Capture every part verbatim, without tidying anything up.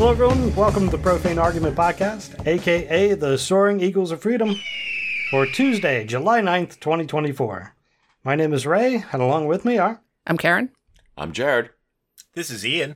Hello everyone, welcome to the Profane Argument Podcast, aka the Soaring Eagles of Freedom, for Tuesday, July ninth, twenty twenty-four. My name is Ray, and along with me are... I'm Karen. I'm Jared. This is Ian.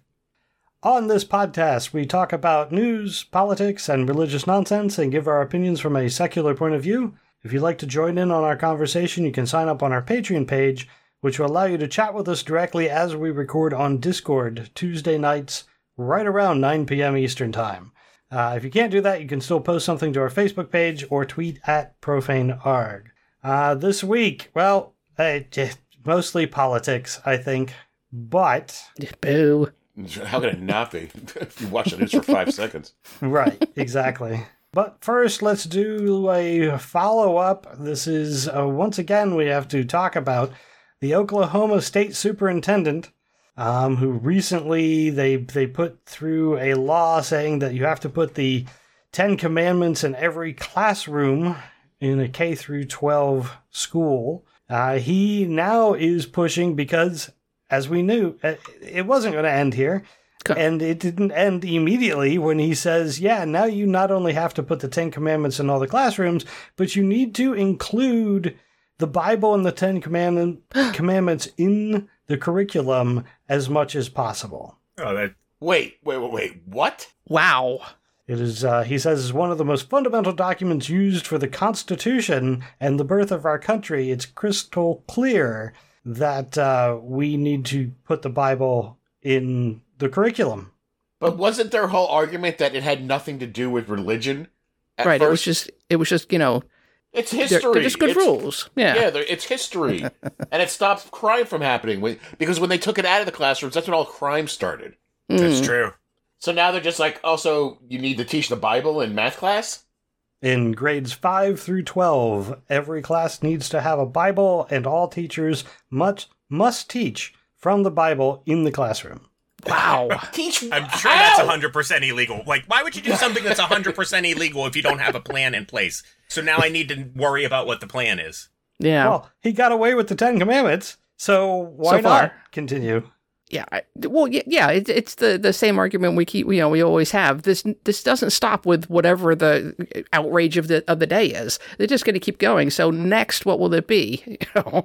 On this podcast, we talk about news, politics, and religious nonsense, and give our opinions from a secular point of view. If you'd like to join in on our conversation, you can sign up on our Patreon page, which will allow you to chat with us directly as we record on Discord Tuesday nights, right around nine p.m. Eastern Time. Uh, if you can't do that, you can still post something to our Facebook page or tweet at ProfaneArg. Uh, this week, well, uh, mostly politics, I think, but... Boo. How can it not be? If you watch it for five seconds. Right, exactly. But first, let's do a follow-up. This is, uh, once again, we have to talk about the Oklahoma State Superintendent, Um, who recently they they put through a law saying that you have to put the Ten Commandments in every classroom in a K through twelve school. Uh, he now is pushing because, as we knew, it wasn't going to end here. And it didn't end immediately when he says, yeah, now you not only have to put the Ten Commandments in all the classrooms, but you need to include the Bible and the Ten Commandment, Commandments in the curriculum as much as possible. Oh, that... Wait, wait, wait, wait, what? Wow. It is, uh, he says, is one of the most fundamental documents used for the Constitution and the birth of our country. It's crystal clear that uh, we need to put the Bible in the curriculum. But wasn't their whole argument that it had nothing to do with religion at Right, first? it was just, it was just, you know... It's history. They're, they're just good it's, rules. Yeah, Yeah, it's history. And it stopped crime from happening. When, because when they took it out of the classrooms, that's when all crime started. Mm. That's true. So now they're just like, also, you need to teach the Bible in math class? In grades five through twelve, every class needs to have a Bible, and all teachers must, must teach from the Bible in the classroom. Wow. Teach I'm sure how? that's one hundred percent illegal. Like, why would you do something that's one hundred percent illegal if you don't have a plan in place? So now I need to worry about what the plan is. Yeah. Well, he got away with the Ten Commandments, so why So far. not continue? Yeah. I, well, yeah, yeah it, it's the, the same argument we keep, you know, we always have. This this doesn't stop with whatever the outrage of the of the day is. They're just going to keep going. So next, what will it be? You know,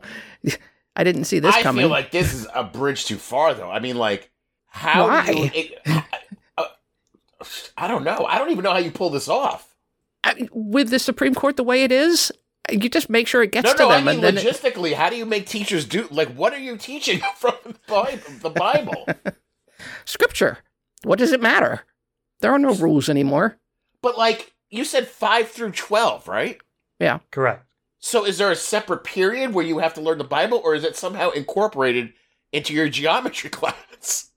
I didn't see this I coming. I feel like this is a bridge too far, though. I mean, like, how Why? do you... It, uh, I don't know. I don't even know how you pull this off. I, with the Supreme Court the way it is, you just make sure it gets No, to no, them. I mean, and then logistically, it, how do you make teachers do... Like, what are you teaching from the Bible? The Bible? Scripture. What does it matter? There are no rules anymore. But, like, you said five through twelve, right? Yeah. Correct. So is there a separate period where you have to learn the Bible, or is it somehow incorporated into your geometry class?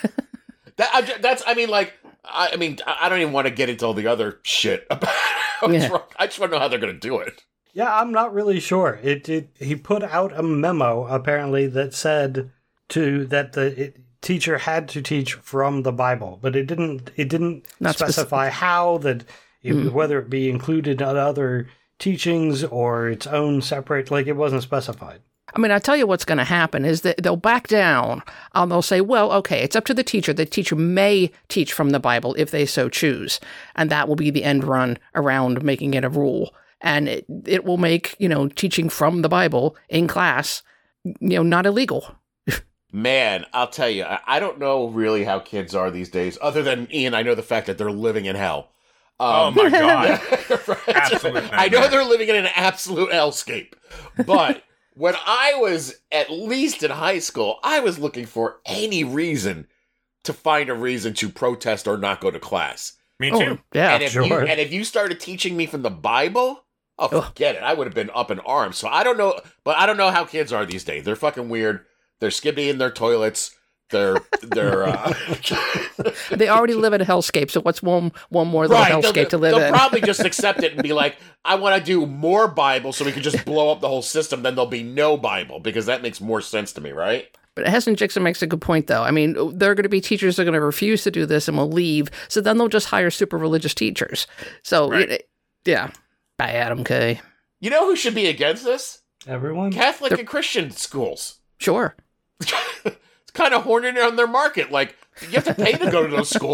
that, that's, I mean, like... I mean, I don't even want to get into all the other shit about what's Yeah. wrong. I just want to know how they're going to do it. Yeah, I'm not really sure. It, it he put out a memo apparently that said to that the it, teacher had to teach from the Bible, but it didn't. It didn't Not specify specific. how that it, Mm. whether it be included in other teachings or its own separate. Like it wasn't specified. I mean, I tell you what's going to happen is that they'll back down and they'll say, well, okay, it's up to the teacher. The teacher may teach from the Bible if they so choose. And that will be the end run around making it a rule. And it, it will make, you know, teaching from the Bible in class, you know, not illegal. Man, I'll tell you, I, I don't know really how kids are these days, other than, Ian, I know the fact that they're living in hell. Oh Um, my God. right? Absolute I know nightmare. they're living in an absolute hellscape. But when I was at least in high school, I was looking for any reason to find a reason to protest or not go to class. Me Oh, too. yeah, and if sure. you and if you started teaching me from the Bible, oh Ugh. forget it. I would have been up in arms. So I don't know, but I don't know how kids are these days. They're fucking weird. They're skipping in their toilets. They're they're uh, They already live in a hellscape, so what's one one more little right. hellscape They'll, to live they'll in? probably just accept it and be like, I want to do more Bible so we can just blow up the whole system. Then there'll be no Bible because that makes more sense to me, right? But Heston Jackson makes a good point, though. I mean, there are going to be teachers that are going to refuse to do this and will leave, so then they'll just hire super religious teachers. So, Right. it- yeah. Bye, Adam K. You know who should be against this? Everyone? Catholic They're- and Christian schools. Sure. It's kind of horning on their market. Like, you have to pay to go to those schools.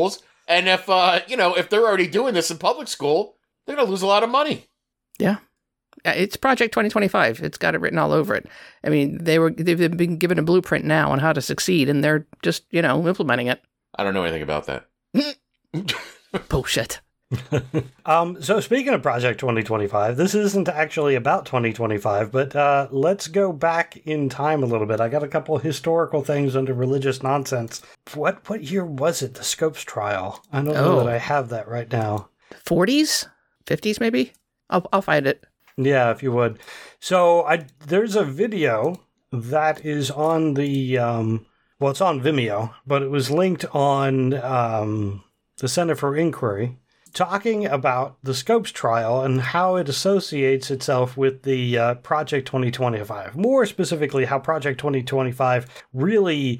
And if, uh, you know, if they're already doing this in public school, they're going to lose a lot of money. Yeah. It's Project twenty twenty-five. It's got it written all over it. I mean, they were, they've been given a blueprint now on how to succeed, and they're just, you know, implementing it. I don't know anything about that. Bullshit. um, so speaking of Project twenty twenty-five, this isn't actually about twenty twenty-five, but uh, let's go back in time a little bit. I got a couple historical things under religious nonsense. What what year was it, the Scopes trial? I don't know Oh. that I have that right now. forties? fifties, maybe? I'll, I'll find it. Yeah, if you would. So I there's a video that is on the, um, well, it's on Vimeo, but it was linked on um, the Center for Inquiry, talking about the Scopes trial and how it associates itself with the uh, Project twenty twenty-five. More specifically, how Project twenty twenty-five really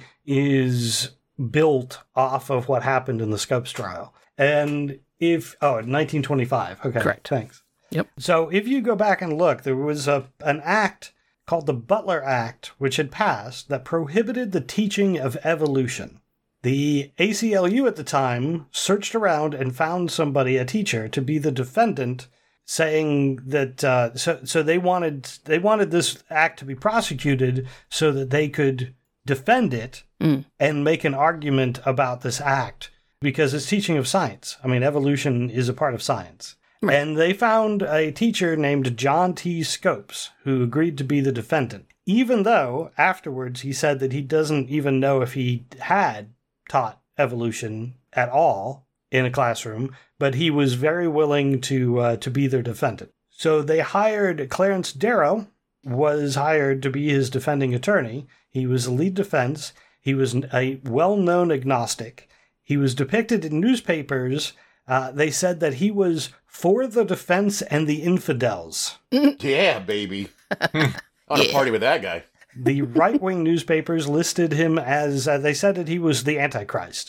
is built off of what happened in the Scopes trial. And if, oh, nineteen twenty-five. Okay, Correct. Thanks. Yep. So if you go back and look, there was a an act called the Butler Act, which had passed that prohibited the teaching of evolution. The A C L U at the time searched around and found somebody, a teacher, to be the defendant, saying that uh, so so they wanted they wanted this act to be prosecuted so that they could defend it Mm. and make an argument about this act because it's teaching of science. I mean, evolution is a part of science. Right. And they found a teacher named John T. Scopes who agreed to be the defendant, even though afterwards he said that he doesn't even know if he had taught evolution at all in a classroom, but he was very willing to uh, to be their defendant. So they hired Clarence Darrow, was hired to be his defending attorney. He was the lead defense. He was a well-known agnostic. He was depicted in newspapers. Uh, they said that he was for the defense and the infidels. Yeah, baby. I want to Yeah. party with that guy. The right-wing newspapers listed him as, uh, they said that he was the Antichrist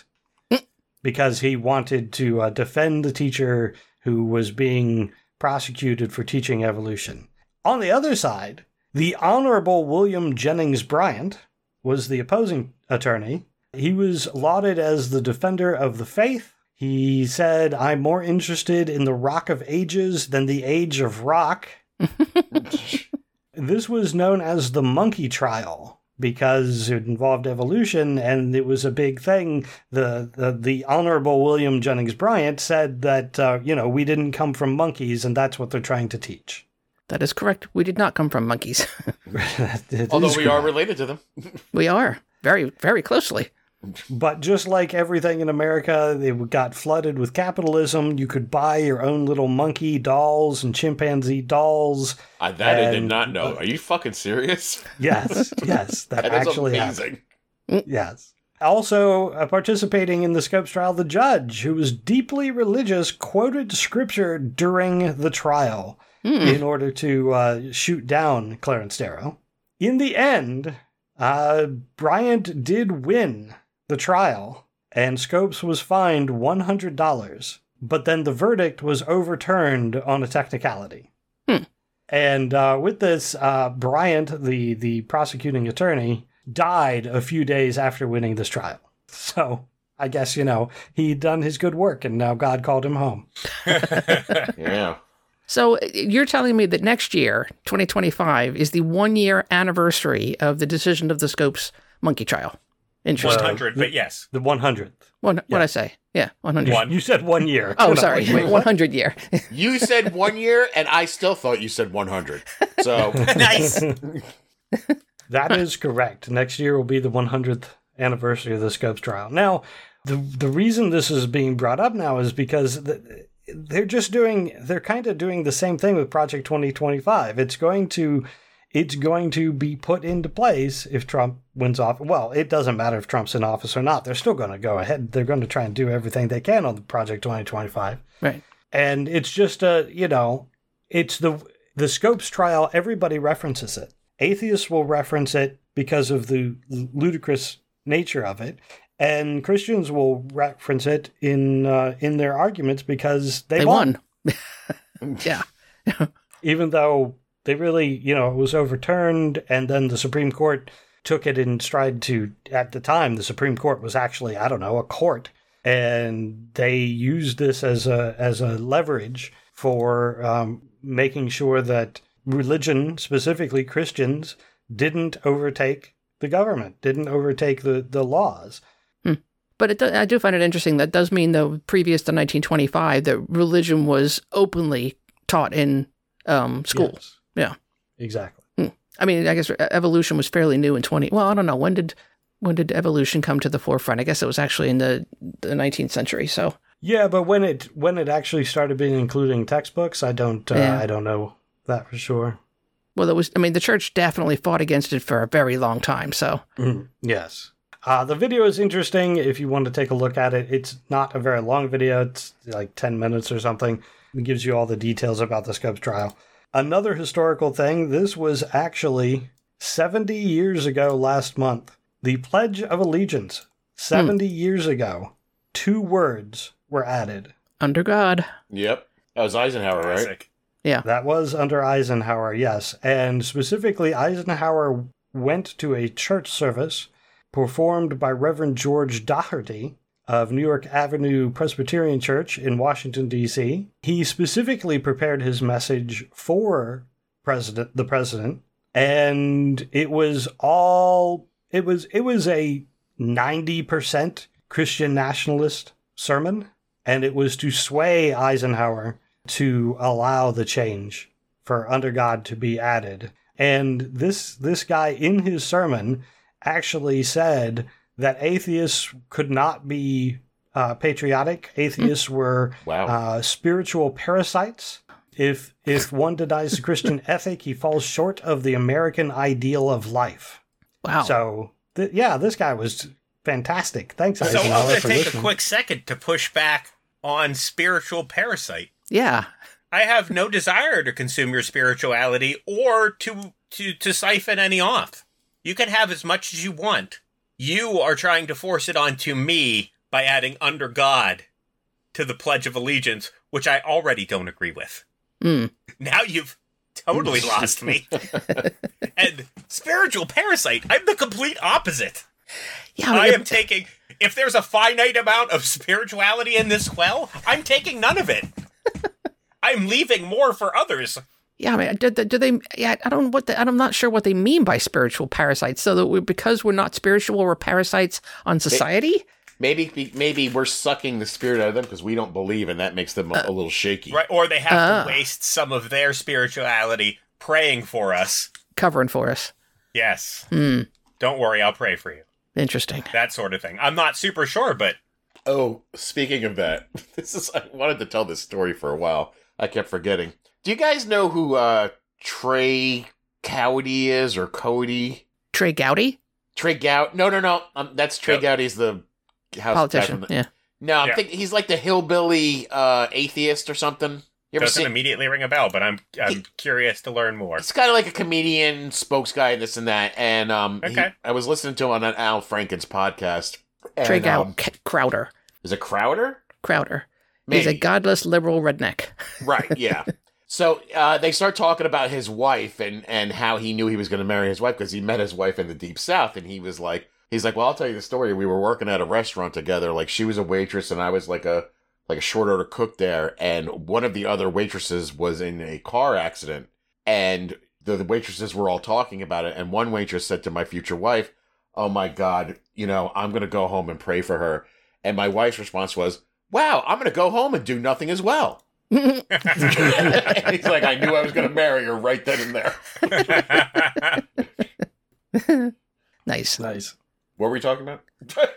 because he wanted to uh, defend the teacher who was being prosecuted for teaching evolution. On the other side, the Honorable William Jennings Bryant was the opposing attorney. He was lauded as the defender of the faith. He said, "I'm more interested in the Rock of Ages than the Age of Rock." This was known as the monkey trial because it involved evolution and it was a big thing. The the, the Honorable William Jennings Bryant said that, uh, you know, we didn't come from monkeys and that's what they're trying to teach. That is correct. We did not come from monkeys. It Although is we are correct. related to them. We are. Very, very closely. But just like everything in America, they got flooded with capitalism. You could buy your own little monkey dolls and chimpanzee dolls. Uh, that I did And- not know. Are you fucking serious? Yes, yes, that, That is actually happened. amazing. Yes. Also, uh, participating in the Scopes trial, the judge, who was deeply religious, quoted scripture during the trial in order to uh, shoot down Clarence Darrow. In the end, uh, Bryant did win the trial, and Scopes was fined one hundred dollars. But then the verdict was overturned on a technicality. Hmm. And uh, with this, uh, Bryant, the, the prosecuting attorney, died a few days after winning this trial. So I guess, you know, he'd done his good work and now God called him home. Yeah. So you're telling me that next year, twenty twenty-five, is the one-year anniversary of the decision of the Scopes monkey trial. Interesting. one hundred, but yes. The one hundredth. One, what'd I say? Yeah, one hundred. One. You said one year. Oh, You know, sorry. like, Wait, one hundred year. You said one year, and I still thought you said one hundred. So, Nice. That is correct. Next year will be the one hundredth anniversary of the Scopes trial. Now, the the reason this is being brought up now is because the, they're just doing, they're kind of doing the same thing with Project twenty twenty-five. It's going to, it's going to be put into place if Trump wins off. Well, it doesn't matter if Trump's in office or not. They're still going to go ahead. They're going to try and do everything they can on the Project twenty twenty-five. Right. And it's just a, you know, it's the the Scopes trial. Everybody references it. Atheists will reference it because of the ludicrous nature of it, and Christians will reference it in uh, in their arguments because they, They won. won. Yeah. Even though they really, you know, it was overturned, and then the Supreme Court took it in stride to. At the time, the Supreme Court was actually, I don't know, a court. and they used this as a as a leverage for um, making sure that religion, specifically Christians, didn't overtake the government, didn't overtake the, the laws. Hmm. But it do, I do find it interesting. That does mean, though, previous to nineteen twenty-five, that religion was openly taught in um, schools. Yes. Yeah. Exactly. Hmm. I mean, I guess evolution was fairly new in twenty. Well, I don't know. When did when did evolution come to the forefront? I guess it was actually in the, the nineteenth century. So yeah, but when it when it actually started being included in textbooks, I don't uh, Yeah. I don't know that for sure. well, it was. I mean, the church definitely fought against it for a very long time. So Mhm. Yes. Uh, the video is interesting if you want to take a look at it. It's not a very long video. It's like ten minutes or something. It gives you all the details about the Scopes trial. Another historical thing, this was actually seventy years ago last month. The Pledge of Allegiance, seventy years ago, two words were added. under God. Yep. That was Eisenhower, right? Classic. That was under Eisenhower, yes. And specifically, Eisenhower went to a church service performed by Reverend George Doherty of New York Avenue Presbyterian Church in Washington, D C. He specifically prepared his message for president, the president, and it was all it was it was a ninety percent Christian nationalist sermon, and it was to sway Eisenhower to allow the change for under God to be added. And this this guy in his sermon actually said that atheists could not be uh, patriotic. Atheists were Wow. uh, spiritual parasites. If if one denies the Christian ethic, he falls short of the American ideal of life. Wow. So, th- yeah, this guy was fantastic. Thanks, So I'm Eisenhower, going to for take listening. a quick second to push back on spiritual parasite. yeah. I have no desire to consume your spirituality or to, to, to siphon any off. You can have as much as you want. You are trying to force it onto me by adding under God to the Pledge of Allegiance, which I already don't agree with. Mm. Now you've totally lost me. And spiritual parasite, I'm the complete opposite. Yeah. I mean, I it- am taking, if there's a finite amount of spirituality in this well, I'm taking none of it. I'm leaving more for others. Yeah, I mean, do, do do they? Yeah, I don't. What the, I'm not sure what they mean by spiritual parasites. So that we, because we're not spiritual, we're parasites on society. Maybe maybe we're sucking the spirit out of them because we don't believe, and that makes them a, a little shaky. Right, or they have Ah. to waste some of their spirituality praying for us. Covering for us. Yes. Hmm. Don't worry, I'll pray for you. Interesting. That sort of thing. I'm not super sure, but Oh, speaking of that, this is I wanted to tell this story for a while. I kept forgetting. Do you guys know who uh, Trey Cowdy is, or Cody? Trey Gowdy, Trey Gow? No, no, no. Um, that's Trey Yep. Gowdy's the house politician. guy from the- Yeah. No, I'm Yeah. thinking he's like the hillbilly uh, atheist or something. You ever doesn't seen? immediately ring a bell, but I'm I'm curious to learn more. He's kind of like a comedian, spokes guy, this and that. And um, he- Okay. I was listening to him on an Al Franken's podcast. And, Trey Gow- um, K- Crowder. is it Crowder? Crowder. Maybe. He's a godless liberal redneck. Right, yeah. So uh, they start talking about his wife and, and how he knew he was going to marry his wife because he met his wife in the Deep South. And he was like, he's like, well, I'll tell you the story. We were working at a restaurant together. Like, she was a waitress and I was like a like a short order cook there. And one of the other waitresses was in a car accident. And the, the waitresses were all talking about it. And one waitress said to my future wife, oh my God, you know, I'm going to go home and pray for her. And my wife's response was, wow, I'm going to go home and do nothing as well. And he's like, I knew I was going to marry her right then and there. Nice. Nice. What were we talking about?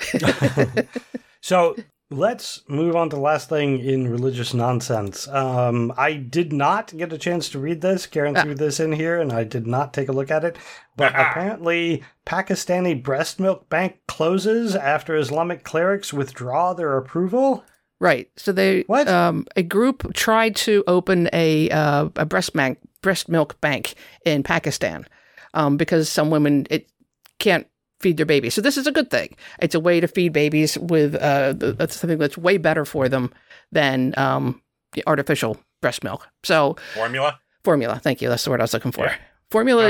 So let's move on to the last thing in religious nonsense. Um, I did not get a chance to read this. Karen Ah. threw this in here, and I did not take a look at it. But Ah. apparently, Pakistani breast milk bank closes after Islamic clerics withdraw their approval. Right. So they, What? Um, a group tried to open a uh, a breast bank, breast milk bank in Pakistan, um, because some women it can't feed their babies. So this is a good thing. It's a way to feed babies with uh, th- that's something that's way better for them than um, the artificial breast milk. So Formula? formula. Thank you. That's the word I was looking for. Yeah. Formula. Um, that's-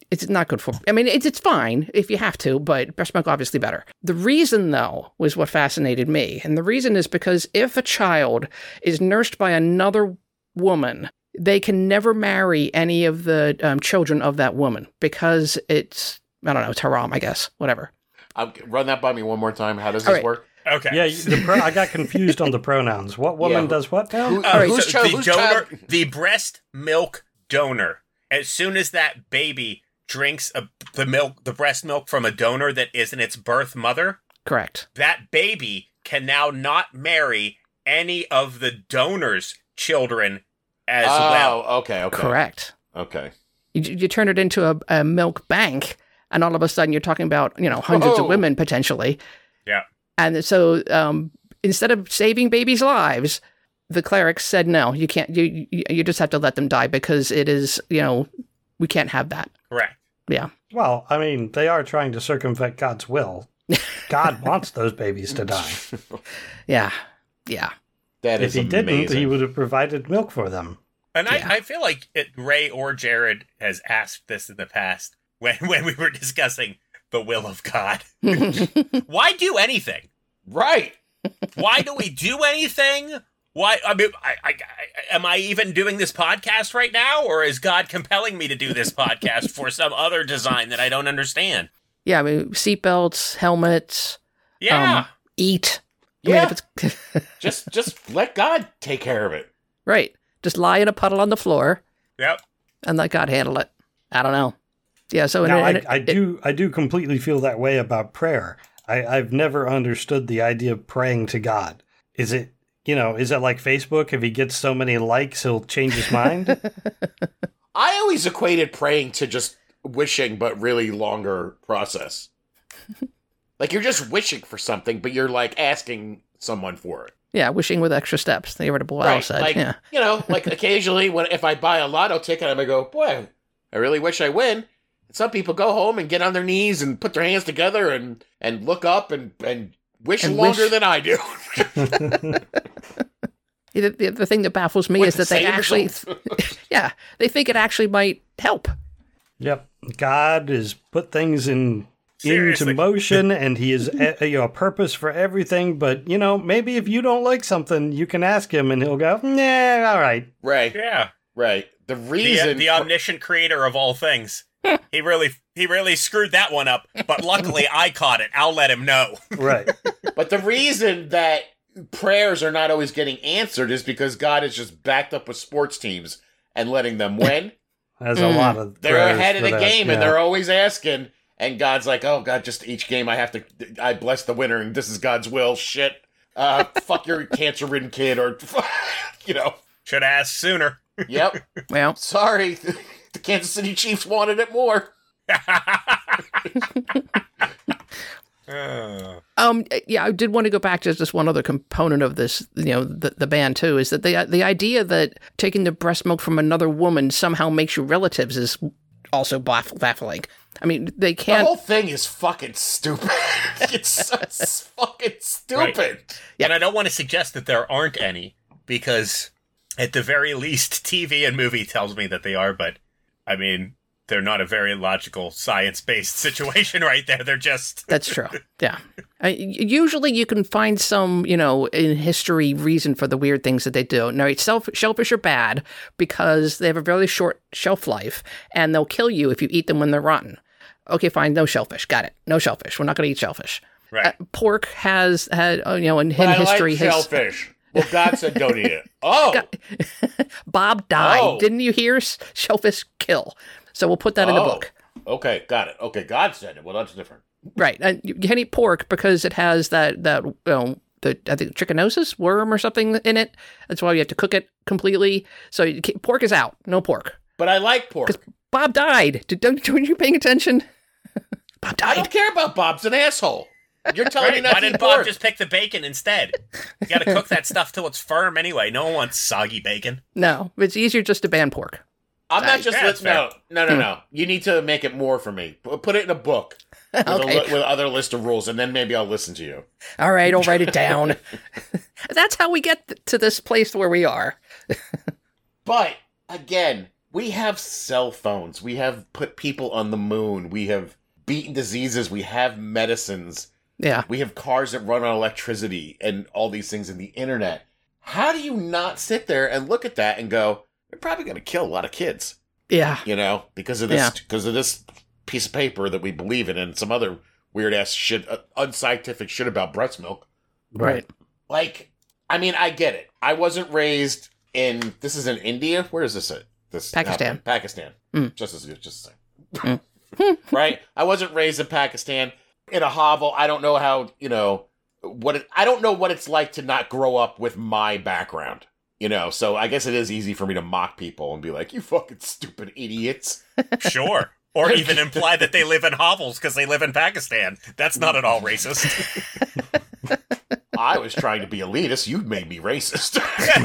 It's not good for, I mean, it's, it's fine if you have to, but breast milk obviously better. The reason, though, was what fascinated me. And the reason is because if a child is nursed by another woman, they can never marry any of the um, children of that woman because it's, I don't know, it's haram, I guess, whatever. I'll run that by me one more time. How does All this right. work? Okay. Yeah, the pro- I got confused on the pronouns. What woman Yeah. does what now? Who- Uh, right, whose so child- the whose donor, child- the breast milk donor, as soon as that baby drinks a, the milk, the breast milk from a donor that isn't its birth mother, Correct. that baby can now not marry any of the donor's children as oh, well. okay, okay. Correct. Okay. You, you turn it into a, a milk bank, and all of a sudden you're talking about, you know, hundreds Whoa. of women potentially. Yeah. And so um, instead of saving babies' lives, the clerics said, no, you can't, you, you you just have to let them die because it is, you know, we can't have that. Correct. Yeah. Well, I mean, they are trying to circumvent God's will. God wants those babies to die. Yeah. Yeah. That If is he amazing. didn't, he would have provided milk for them. And Yeah. I, I feel like it, Ray or Jared has asked this in the past when, when we were discussing the will of God. Why do anything? Right. Why do we do anything? Why? I mean, I, I, I, am I even doing this podcast right now, or is God compelling me to do this podcast for some other design that I don't understand? Yeah. I mean, seatbelts, helmets, Yeah, um, eat. I mean, Yeah. if it's just just let God take care of it. right. Just lie in a puddle on the floor yep. and let God handle it. I don't know. Yeah. So, Now, and I, it- I it- do, I do completely feel that way about prayer. I, I've never understood the idea of praying to God. Is it, you know, is it like Facebook? If he gets so many likes, he'll change his mind? I always equated praying to just wishing, but really longer process. Like you're just wishing for something, but you're like asking someone for it. yeah. Wishing with extra steps. The irritable owl Right. said. Like Yeah. you know, like occasionally when if I buy a lotto ticket, I'm gonna go, boy, I really wish I win. Some people go home and get on their knees and put their hands together and, and look up and, and wish And longer wish- than I do. The, the, the thing that baffles me With is the that they same actually, result. yeah, they think it actually might help. Yep. God has put things in Seriously. into motion, and he has a, you know, a purpose for everything. But, you know, maybe if you don't like something, you can ask him, and he'll go, nah, all right. Right, Yeah. right. The The, reason the omniscient creator of all things. he really, he really screwed that one up. But luckily, I caught it. I'll let him know. Right. But the reason that prayers are not always getting answered is because God is just backed up with sports teams and letting them win. There's a Mm. lot of They're prayers ahead of for the that, game and yeah. they're always asking. And God's like, oh, God, just each game I have to, I bless the winner and this is God's will. Shit. Uh, fuck your cancer-ridden kid or, you know. Should have asked sooner. Yep. Well, Sorry. The Kansas City Chiefs wanted it more. Uh, um, yeah, I did want to go back to just one other component of this, you know, the, the band too, is that the the idea that taking the breast milk from another woman somehow makes you relatives is also baff- baffling. I mean, they The can't. whole thing is fucking stupid. It's so it's fucking stupid. Right. Yeah. And I don't want to suggest that there aren't any, because at the very least, T V and movie tells me that they are, but I mean, they're not a very logical, science-based situation right there. They're just... That's true. Yeah. I, usually you can find some, you know, in history reason for the weird things that they do. Now, self, shellfish are bad because they have a very short shelf life and they'll kill you if you eat them when they're rotten. Okay, fine. No shellfish. Got it. No shellfish. We're not going to eat shellfish. Right. Uh, pork has had, uh, you know, in, in But I history, like has, shellfish. Well, God said don't eat it. Oh, Bob died. Oh. Didn't you hear? Shellfish kill. So we'll put that in the Oh. book. okay, got it. Okay, God said it. Well, that's different. Right. And you can eat pork because it has that, that you know, the, I think, trichinosis worm or something in it. That's why you have to cook it completely. So you can't- pork is out. No pork. But I like pork. Bob died. Did, don't, weren't you paying attention? Bob I died. don't care about Bob's an asshole. You're telling me Right, not why to eat didn't Bob pork. just pick the bacon instead? You gotta cook that stuff till it's firm anyway. No one wants soggy bacon. No, it's easier just to ban pork. I'm not just Yeah, that's listening. No, no, no, no. You need to make it more for me. P- Put it in a book with, Okay. a li- with other list of rules, and then maybe I'll listen to you. All right, I'll write it down. That's how we get th- to this place where we are. But again, We have cell phones. We have put people on the moon. We have beaten diseases. We have medicines. Yeah. We have cars that run on electricity and all these things in the internet. How do you not sit there and look at that and go, they're probably going to kill a lot of kids, Yeah. you know, because of this, Yeah. because of this piece of paper that we believe in and some other weird ass shit, uh, unscientific shit about breast milk. Right. Like, I mean, I get it. I wasn't raised in, this is in India? Where is this at? This Pakistan. happened? Pakistan. Mm. Just as just the same. Right? I wasn't raised in Pakistan. In a hovel, I don't know how, you know, what it, I don't know what it's like to not grow up with my background, you know, so I guess it is easy for me to mock people and be like, you fucking stupid idiots. Sure. Or even imply that they live in hovels because they live in Pakistan. That's not at all racist. I was trying to be elitist. You made me racist.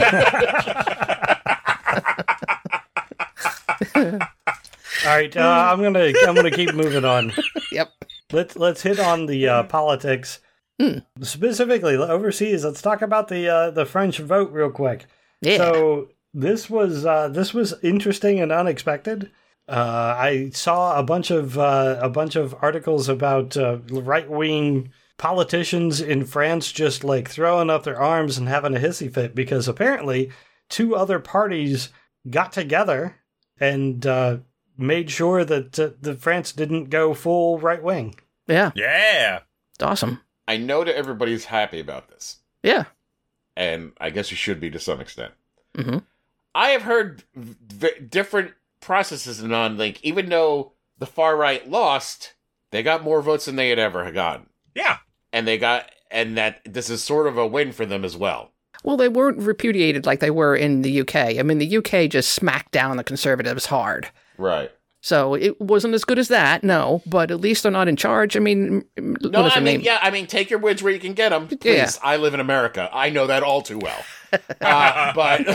All right, uh, I'm gonna I'm gonna keep moving on. Yep. Let's let's hit on the uh, politics, Hmm. specifically overseas. Let's talk about the uh, the French vote real quick. Yeah. So this was uh, this was interesting and unexpected. Uh, I saw a bunch of uh, a bunch of articles about uh, right wing politicians in France just like throwing up their arms and having a hissy fit because apparently two other parties got together and uh, made sure that uh, the France didn't go full right wing. Yeah. Yeah. It's awesome. I know that everybody's happy about this, Yeah. and I guess you should be to some extent. Mm-hmm. I have heard v- different processes and on like even though the far right lost, they got more votes than they had ever gotten, Yeah. and they got and that this is sort of a win for them as well. Well, they weren't repudiated like they were in the U K. I mean, the U K just smacked down the conservatives hard. Right. So it wasn't as good as that, no, but at least they're not in charge. I mean, No, I mean, name? yeah, I mean, take your wins where you can get them. Please, Yeah. I live in America. I know that all too well. uh, but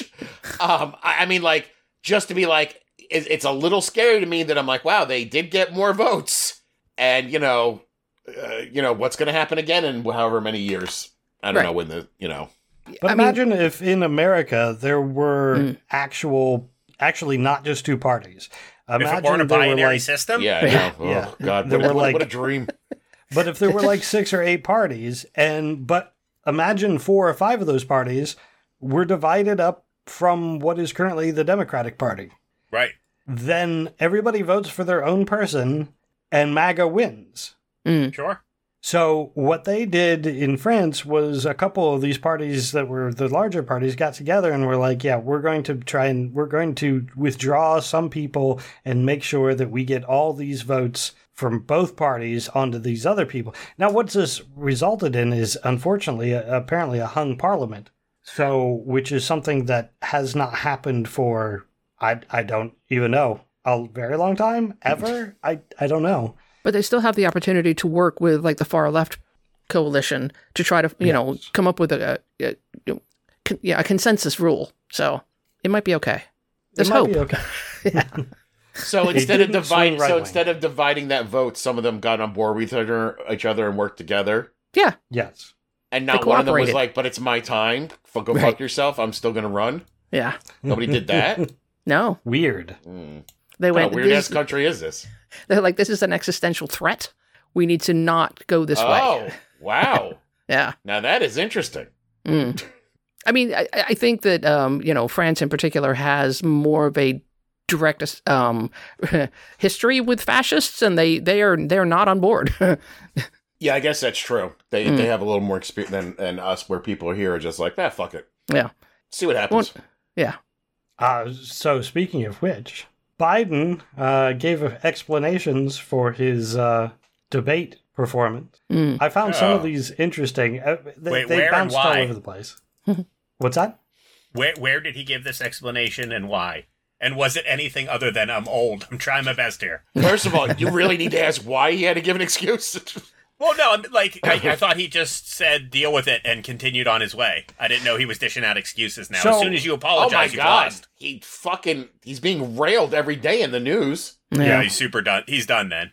um, I, I mean, like, just to be like, it, it's a little scary to me that I'm like, wow, they did get more votes, and you know, uh, you know, what's going to happen again in however many years? I don't Right. know when the you know. But I mean- imagine if in America there were Mm. actual, actually not just two parties. If Imagine it weren't a there were binary like, system? Yeah, I know. Oh Yeah. God, There what, were, what, like- what a dream. but if there were like six or eight parties, and but imagine four or five of those parties were divided up from what is currently the Democratic Party. Right. Then everybody votes for their own person, and MAGA wins. Mm. Sure. So what they did in France was a couple of these parties that were the larger parties got together and were like, yeah, we're going to try and we're going to withdraw some people and make sure that we get all these votes from both parties onto these other people. Now, what's this resulted in is unfortunately, a, apparently a hung parliament. So, which is something that has not happened for, I, I don't even know, a very long time, ever? I, I don't know. But they still have the opportunity to work with like the far left coalition to try to, you know, come up with a, a, a you know, con- yeah, a consensus rule. So it might be okay. There's it might hope. be okay. yeah. So instead of didn't dividing, swing right so wing. instead of dividing that vote, some of them got on board with each other, each other and worked together. Yeah. Yes. And not They one of them was cooperated. like, "But it's my time. F- Go Right. fuck yourself. I'm still gonna run." Yeah. Nobody did that. No. Weird. Mm. They What went, weird ass this, country is this? they're like, this is an existential threat. We need to not go this Oh, way. wow! Yeah. Now that is interesting. Mm. I mean, I, I think that, um, you know, France in particular has more of a direct um, history with fascists, and they, they are they're not on board. Yeah, I guess that's true. They Mm. they have a little more experience than, than us, where people here are just like, "Ah, fuck it. Yeah. See what happens." yeah. Uh, so speaking of which, Biden uh, gave explanations for his uh, debate performance. Mm. I found some of Oh. these interesting. Uh, they Wait, they where and bounced all why? over the place. What's that? Where where did he give this explanation and why? And was it anything other than I'm old? I'm trying my best here. First of all, you really need to ask why he had to give an excuse. Well, no, I'm- like I, I thought he just said deal with it and continued on his way. I didn't know he was dishing out excuses now. So- as soon as you Oh apologize, my you've god, lost. he fucking he's being railed every day in the news. Yeah. he's super done. He's done then.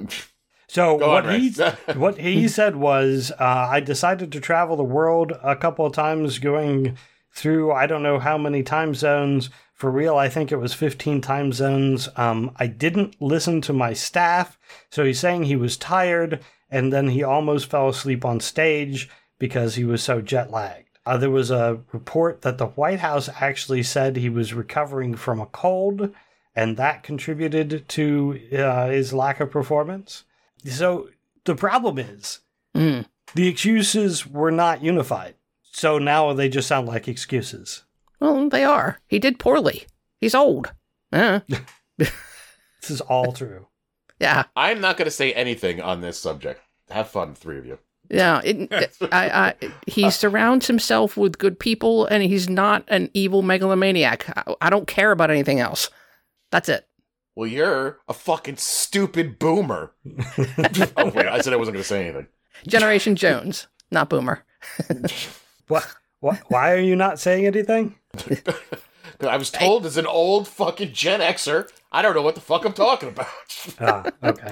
So Go what on, he Ray. what he said was, uh, I decided to travel the world a couple of times, going through I don't know how many time zones For real, I think it was fifteen time zones. Um, I didn't listen to my staff, so he's saying he was tired, and then he almost fell asleep on stage because he was so jet lagged. Uh, there was a report that the White House actually said he was recovering from a cold, and that contributed to uh, his lack of performance. So the problem is, Mm. the excuses were not unified. So now they just sound like excuses. Well, they are. He did poorly. He's old. Uh, This is all true. yeah. I'm not going to say anything on this subject. Have fun, three of you. Yeah. It, I, I, he surrounds himself with good people, and he's not an evil megalomaniac. I, I don't care about anything else. That's it. Well, you're a fucking stupid boomer. Oh, wait, I said I wasn't going to say anything. Generation Jones, not Boomer. What? What? Why are you not saying anything? I was told as an old fucking Gen Xer, I don't know what the fuck I'm talking about. Ah, okay.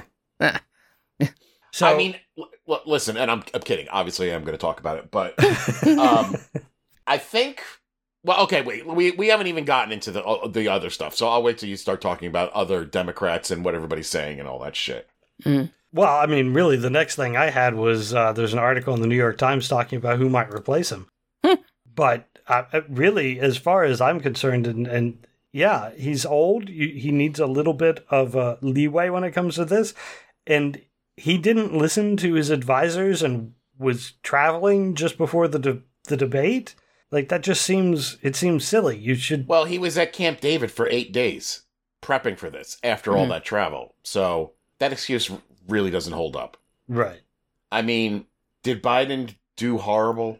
So I mean, l- l- listen, and I'm, I'm kidding. Obviously, I'm going to talk about it, but um, I think. Well, okay, wait. We we haven't even gotten into the uh, the other stuff, so I'll wait till you start talking about other Democrats and what everybody's saying and all that shit. Mm. well, I mean, really, the next thing I had was uh, there's an article in the New York Times talking about who might replace him. Hmm. But uh, really, as far as I'm concerned, and, and yeah, he's old. You, he needs a little bit of uh, leeway when it comes to this, and he didn't listen to his advisors and was traveling just before the de- the debate. Like, that just seems, it seems silly. You should... Well, he was at Camp David for eight days prepping for this after all Mm. that travel, so that excuse really doesn't hold up. Right. I mean, did Biden do horrible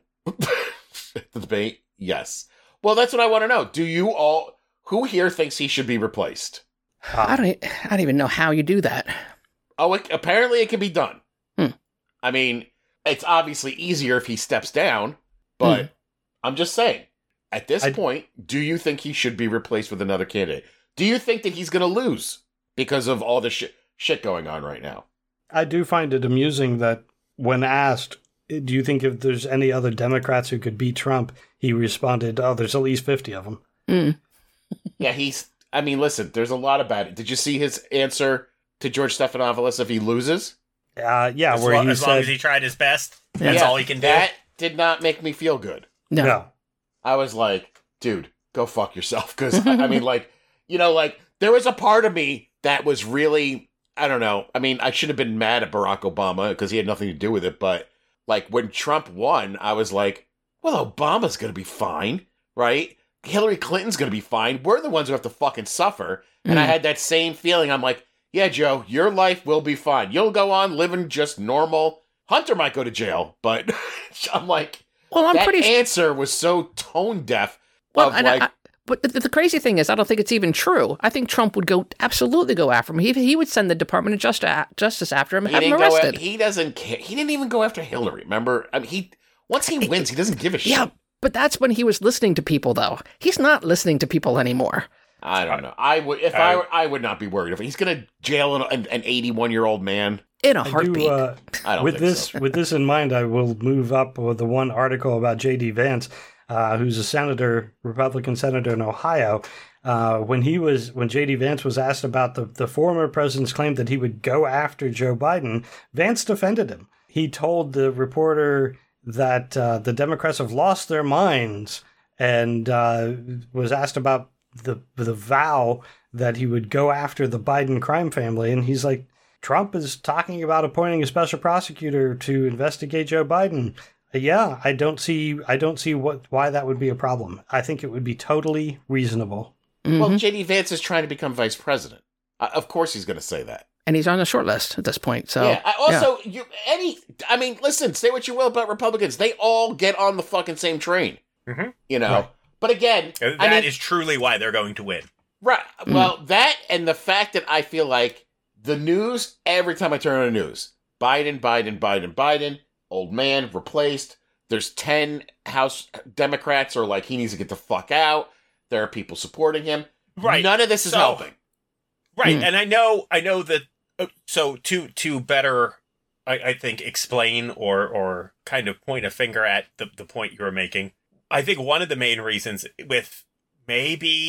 at the debate? Yes. Well, that's what I want to know. Do you all, who here thinks he should be replaced? I don't. e- I don't even know how you do that. Oh, it, apparently it can be done. Hmm. I mean, it's obviously easier if he steps down, but Hmm. I'm just saying, at this I- point, do you think he should be replaced with another candidate? Do you think that he's going to lose because of all the shit shit going on right now? I do find it amusing that when asked, do you think if there's any other Democrats who could beat Trump, he responded, oh, there's at least fifty of them. Mm. Yeah, he's. I mean, listen, there's a lot about it. Did you see his answer to George Stephanopoulos if he loses? Uh, yeah, As, where lo- he as said, long as he tried his best, that's Yeah, all he can do. That did not make me feel good. No. no. I was like, dude, go fuck yourself. Because, I mean, like, you know, like, there was a part of me that was really, I don't know. I mean, I should have been mad at Barack Obama because he had nothing to do with it. But, like, when Trump won, I was like, well, Obama's going to be fine, right? Hillary Clinton's going to be fine. We're the ones who have to fucking suffer. And I Mm. had that same feeling. I'm like, yeah, Joe, your life will be fine. You'll go on living just normal. Hunter might go to jail, but I'm like, Well, I'm that pretty. sure. answer was so tone deaf. Well, of and like, I, but the, the crazy thing is, I don't think it's even true. I think Trump would go absolutely go after him. He he would send the Department of Justice Justice after him and he have him didn't go. arrested. At, he doesn't care. He didn't even go after Hillary. Remember? I mean, he once he wins, he doesn't give a shit. Yeah, but that's when he was listening to people, though. He's not listening to people anymore. I don't know. I would if I I- were, I would not be worried if he's going to jail an an eighty-one year old man. In a I heartbeat. do, uh, I don't with think this so. with this in mind, I will move up with the one article about J D Vance, uh, who's a senator, Republican senator in Ohio. Uh, when he was when J D Vance was asked about the, the former president's claim that he would go after Joe Biden, Vance defended him. He told the reporter that uh, the Democrats have lost their minds, and uh, was asked about the the vow that he would go after the Biden crime family, and he's like, Trump is talking about appointing a special prosecutor to investigate Joe Biden. Yeah, I don't see I don't see what why that would be a problem. I think it would be totally reasonable. Mhm. Well, J D Vance is trying to become vice president. Uh, of course, he's going to say that. and he's on the short list at this point. So yeah. I, also, you any. I mean, listen. Say what you will about Republicans. They all get on the fucking same train. Mhm. You know. Right. But again, That I mean, is truly why they're going to win. right. Well, that and the fact that I feel like the news every time I turn on the news, Biden, Biden, Biden, Biden, old man replaced. There's ten House Democrats are like, he needs to get the fuck out. There are people supporting him. Right. None of this is So- helping. Right, Hmm. and I know, I know that. Uh, so to to better, I, I think explain or or kind of point a finger at the the point you were making. I think one of the main reasons with maybe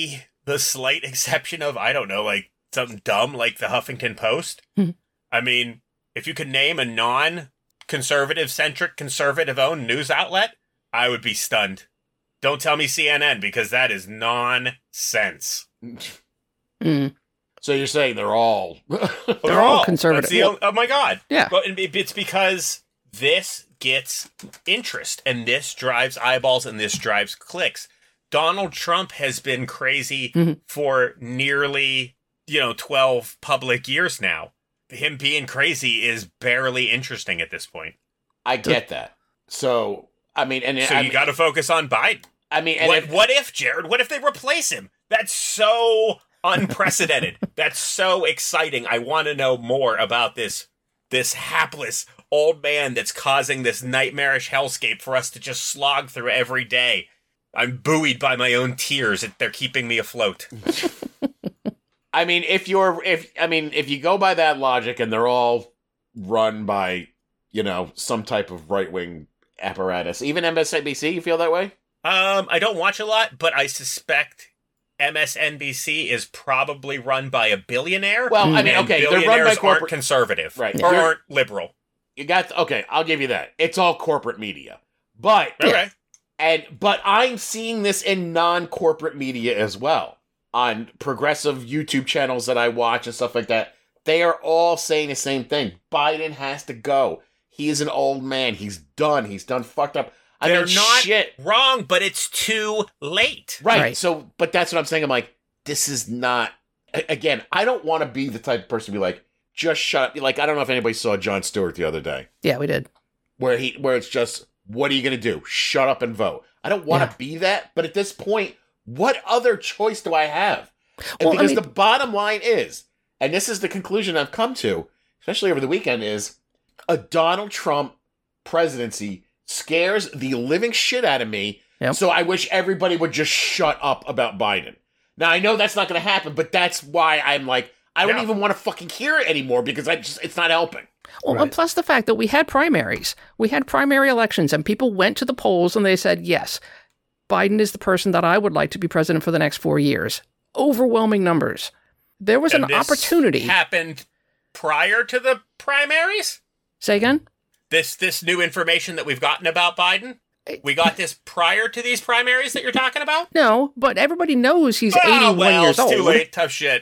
the slight exception of, I don't know, like something dumb like the Huffington Post. Hmm. I mean, if you could name a non-conservative centric, conservative owned news outlet, I would be stunned. Don't tell me C N N, because that is nonsense. Mm. So you're saying they're all They're all conservative. That's the o- oh my God. Yeah. But it- it's because this gets interest, and this drives eyeballs, and this drives clicks. Donald Trump has been crazy Mhm. for nearly, you know, twelve public years now. Him being crazy is barely interesting at this point. I get that. So I mean, and So I you mean, got to focus on Biden. I mean, and What, if, what if, Jared? What if they replace him? That's so unprecedented. That's so exciting. I want to know more about this this hapless old man that's causing this nightmarish hellscape for us to just slog through every day. I'm buoyed by my own tears. They're keeping me afloat. I mean, if you're, if I mean, if you go by that logic, and they're all run by, you know, some type of right wing apparatus, even M S N B C, you feel that way? Um, I don't watch a lot, but I suspect M S N B C is probably run by a billionaire. Well, I mean, and okay, they're run by billionaires aren't corporate. conservative, Right. Or You're- aren't liberal. You got okay. I'll give you that. It's all corporate media, but Okay. and but I'm seeing this in non-corporate media as well, on progressive YouTube channels that I watch and stuff like that. They are all saying the same thing. Biden has to go. He is an old man. He's done. He's done fucked up. I They're mean, not shit. wrong, but it's too late. Right. Right. So, but that's what I'm saying. I'm like, this is not. a- Again, I don't want to be the type of person to be like, just shut up. Like, I don't know if anybody saw Jon Stewart the other day, Yeah, we did. where he, where it's just, what are you gonna do? Shut up and vote. I don't want to Yeah. be that, but at this point, what other choice do I have? And Well, I because mean- the bottom line is, and this is the conclusion I've come to, especially over the weekend, is a Donald Trump presidency scares the living shit out of me. Yep. So I wish everybody would just shut up about Biden. Now I know that's not going to happen, but that's why I'm like, I don't Yeah. even want to fucking hear it anymore, because I just it's not helping. Well, Right. and plus the fact that we had primaries. We had primary elections, and people went to the polls and they said, yes, Biden is the person that I would like to be president for the next four years. Overwhelming numbers. There was And an this opportunity. happened prior to the primaries? Say again? This this new information that we've gotten about Biden? Eh. We got this prior to these primaries that you're talking about? No, but everybody knows he's Oh, eighty-one well, years it's old. too late. Tough shit.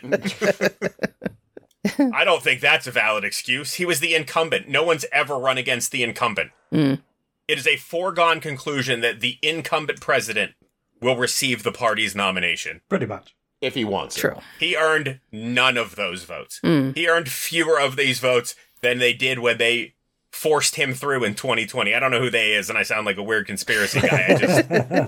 I don't think that's a valid excuse. He was the incumbent. No one's ever run against the incumbent. Mm. It is a foregone conclusion that the incumbent president will receive the party's nomination. Pretty much. If he wants it. True. He earned none of those votes. Mm. He earned fewer of these votes than they did when they forced him through in twenty twenty. I don't know who they is, and I sound like a weird conspiracy guy. I just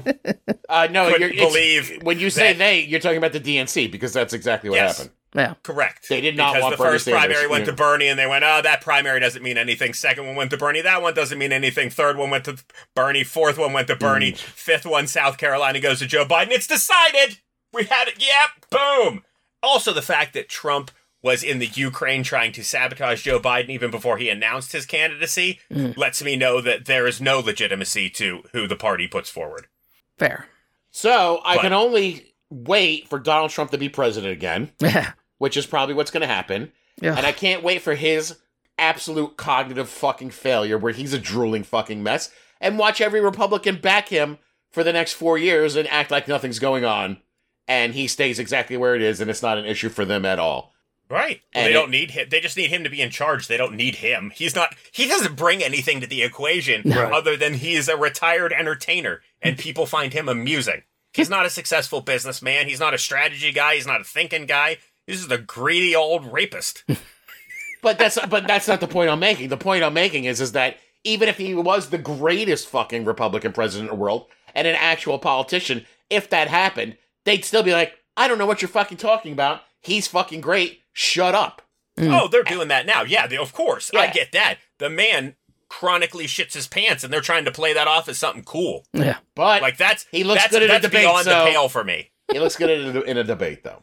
Uh, no, couldn't you're, it's- believe when you say that- they, you're talking about the D N C, because that's exactly what Yes. happened. Yeah. correct. They did not because want the Bernie first Sanders, primary went yeah. to Bernie, and they went, "Oh, that primary doesn't mean anything." Second one went to Bernie. That one doesn't mean anything. Third one went to Bernie. Fourth one went to Bernie. Mm. Fifth one, South Carolina goes to Joe Biden. It's decided. We had it. Yep. Boom. Also, the fact that Trump was in the Ukraine trying to sabotage Joe Biden even before he announced his candidacy Mm. lets me know that there is no legitimacy to who the party puts forward. Fair. So I But- can only wait for Donald Trump to be president again, Yeah. which is probably what's going to happen. Yeah. And I can't wait for his absolute cognitive fucking failure, where he's a drooling fucking mess, and watch every Republican back him for the next four years and act like nothing's going on, and he stays exactly where it is, and it's not an issue for them at all. Right. Well, And they it- don't need him. They just need him to be in charge. They don't need him. He's not, he doesn't bring anything to the equation Right. other than he is a retired entertainer and people find him amusing. He's not a successful businessman. He's not a strategy guy. He's not a thinking guy. He's just a greedy old rapist. But that's but that's not the point I'm making. The point I'm making is is that even if he was the greatest fucking Republican president in the world and an actual politician, if that happened, they'd still be like, I don't know what you're fucking talking about. He's fucking great. Shut up. Mm. Oh, they're doing that now. Yeah, they, of course. I Yeah. get that. The man chronically shits his pants and they're trying to play that off as something cool. Yeah. But Like that's He looks that's, good in a that's debate, beyond so- the pale for me. he looks good in a, in a debate, though.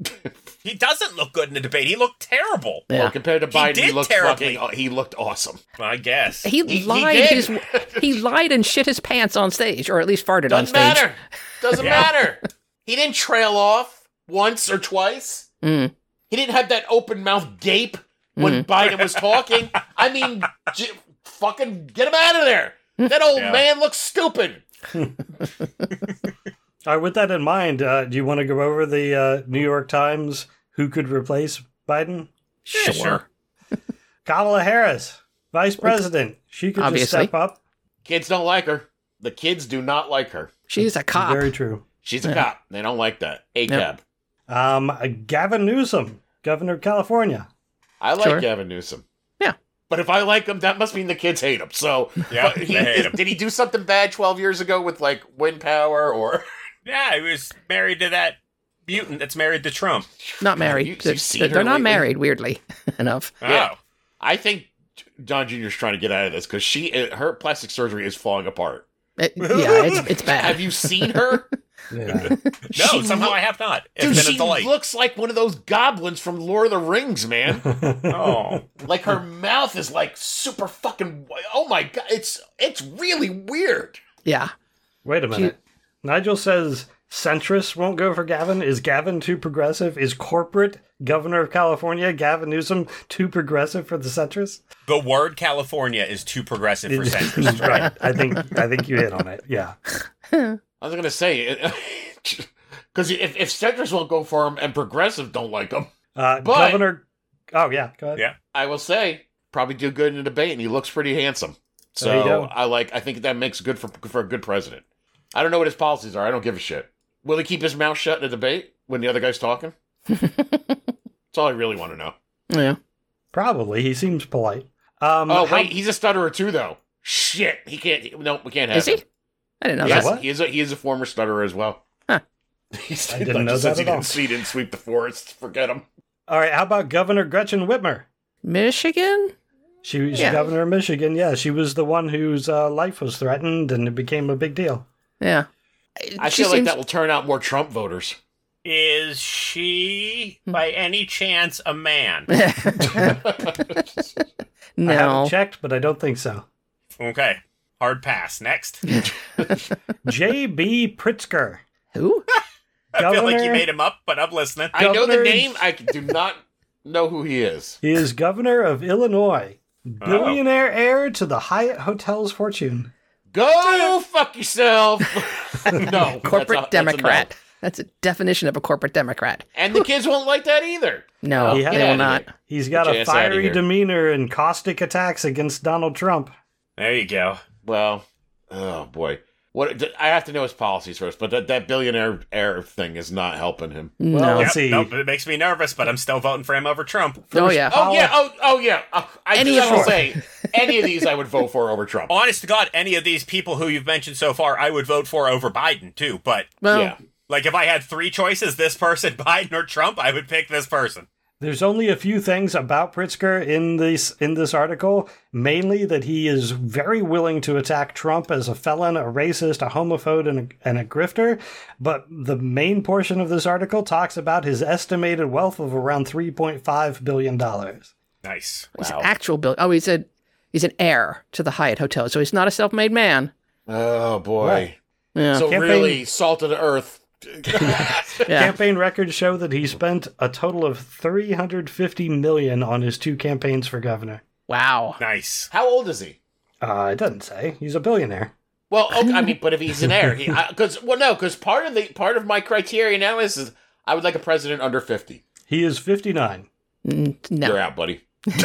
He doesn't look good in a debate. He looked terrible. Well, Yeah. compared to He Biden, he, did looked terribly. fucking. He looked awesome. I guess. He, He- he lied did. his he lied and shit his pants on stage, or at least farted on Doesn't stage. matter. Doesn't Yeah. matter. He didn't trail off. once or twice. Mm. He didn't have that open mouth gape when Biden was talking. I mean, j- fucking get him out of there. That old Yeah. man looks stupid. All right, with that in mind, uh, do you want to go over the uh, New York Times who could replace Biden? Sure. sure. Kamala Harris, vice president. She could Obviously. just step up. Kids don't like her. The kids do not like her. She's a cop. Very true. She's a cop. They don't like that. A C A B. Um, Gavin Newsom, governor of California. I like Sure. Gavin Newsom. Yeah. But if I like him, that must mean the kids hate him. So, Yeah, but he, they hate is- him. did he do something bad twelve years ago with like wind power or? Yeah, he was married to that mutant that's married to Trump. Not married. You- you've they're seen they're her not lately? married, weirdly enough. Yeah. Oh. I think John Junior's trying to get out of this because she, her plastic surgery is falling apart. It- yeah, it's it's bad. Have you seen her? Yeah. No, She somehow look- I have not. It's Dude, been she a delight. looks like one of those goblins from Lord of the Rings, man. oh. Like her mouth is like super fucking. Oh my god, it's it's really weird. Yeah. Wait a minute. Nigel says centrists won't go for Gavin. Is Gavin too progressive? Is corporate governor of California, Gavin Newsom, too progressive for the centrists? The word California is too progressive for centrists. Right. I think I think you hit on it. Yeah. I was gonna say, because if if centrists won't go for him and progressive don't like him, Uh, But- governor. Oh yeah. Go ahead. Yeah. I will say probably do good in a debate, and he looks pretty handsome. There you So go. I like. I think that makes good for for a good president. I don't know what his policies are. I don't give a shit. Will he keep his mouth shut in a debate when the other guy's talking? That's all I really want to know. Yeah. Probably. He seems polite. Um, Oh how- wait, he's a stutterer too, though. Shit, he can't. He, no, we can't have Is him. he? I didn't know Yes, that. what? he is. A, he is a former stutterer as well. Huh. He's, I didn't know just that says he at all. didn't, he didn't sweep the forest. Forget him. All right. How about Governor Gretchen Whitmer? Michigan? She was Yeah. governor of Michigan. Yeah, she was the one whose uh, life was threatened, and it became a big deal. Yeah. I She feel like seems- that will turn out more Trump voters. Is she, by any chance, a man? I no. haven't checked, but I don't think so. Okay. Hard pass. Next. J B. Pritzker. Who? I feel like you Governor- made him up, but I'm listening. I know the Governor- name. I do not know who he is. He is governor of Illinois. Billionaire heir to the Hyatt Hotel's fortune. Go fuck yourself. no, Corporate that's a- that's a Democrat. no. That's a definition of a corporate Democrat. And the kids won't like that either. No, He they had- will Get outta not. here. He's got Get a your ass outta fiery here. demeanor and caustic attacks against Donald Trump. There you go. Well, oh boy. What I have to know his policies first, but that, that billionaire heir thing is not helping him. Well, No. let's Yep, see. nope, it makes me nervous, but I'm still voting for him over Trump. Oh, yeah. Oh yeah, oh oh yeah. Uh, I Any just of want to them. say any of these I would vote for over Trump. Honest to God, any of these people who you've mentioned so far, I would vote for over Biden, too. But, Well, yeah. like, if I had three choices, this person, Biden, or Trump, I would pick this person. There's only a few things about Pritzker in this in this article, mainly that he is very willing to attack Trump as a felon, a racist, a homophobe, and a, and a grifter. But the main portion of this article talks about his estimated wealth of around three point five billion dollars. Nice. he's Wow. an actual bill. Oh, he's a he's an heir to the Hyatt Hotel, so he's not a self-made man. Oh boy. Right. Yeah. So Campaign- really salt of the earth. yeah. Campaign records show that he spent a total of three hundred fifty million dollars on his two campaigns for governor. Wow. Nice. How old is he? Uh, it doesn't say. He's a billionaire. Well, okay, I mean, but if he's an heir, he because well, no, because part of the part of my criteria now is, is I would like a president under fifty. He is fifty-nine. Mm, You're No. out, buddy.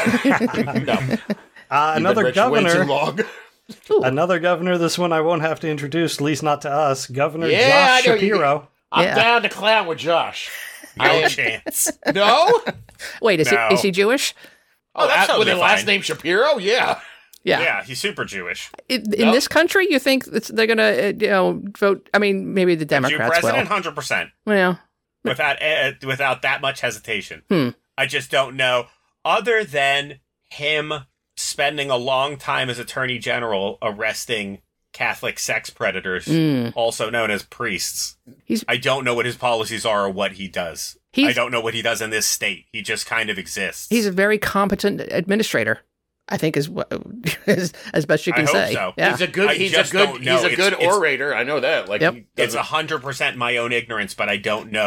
no, Uh, You've been another rich way too governor. long. Another governor, this one I won't have to introduce, at least not to us. Governor Yeah, Josh I know you- Shapiro. I'm Yeah. down to clown with Josh. No I am- chance. No? Wait, is No. he is he Jewish? Oh, that's that, with totally a last fine. name Shapiro? Yeah. Yeah. Yeah, he's super Jewish. In, in No. this country, you think it's, they're gonna uh, you know vote? I mean, maybe the Jew Democrats president, will. one hundred percent. Well, Without, uh, without that much hesitation. Hmm. I just don't know. Other than him spending a long time as Attorney General arresting Catholic sex predators, mm, also known as priests, He's- I don't know what his policies are or what he does. he's I don't know what he does in this state. He just kind of exists. he's a very competent administrator. I think is what as, as best you I can hope say. so. Yeah. He's a good I he's a just good don't know. he's a It's- good it's- orator. I know that. Like Yep. he It's doesn't- a hundred percent my own ignorance, but I don't know,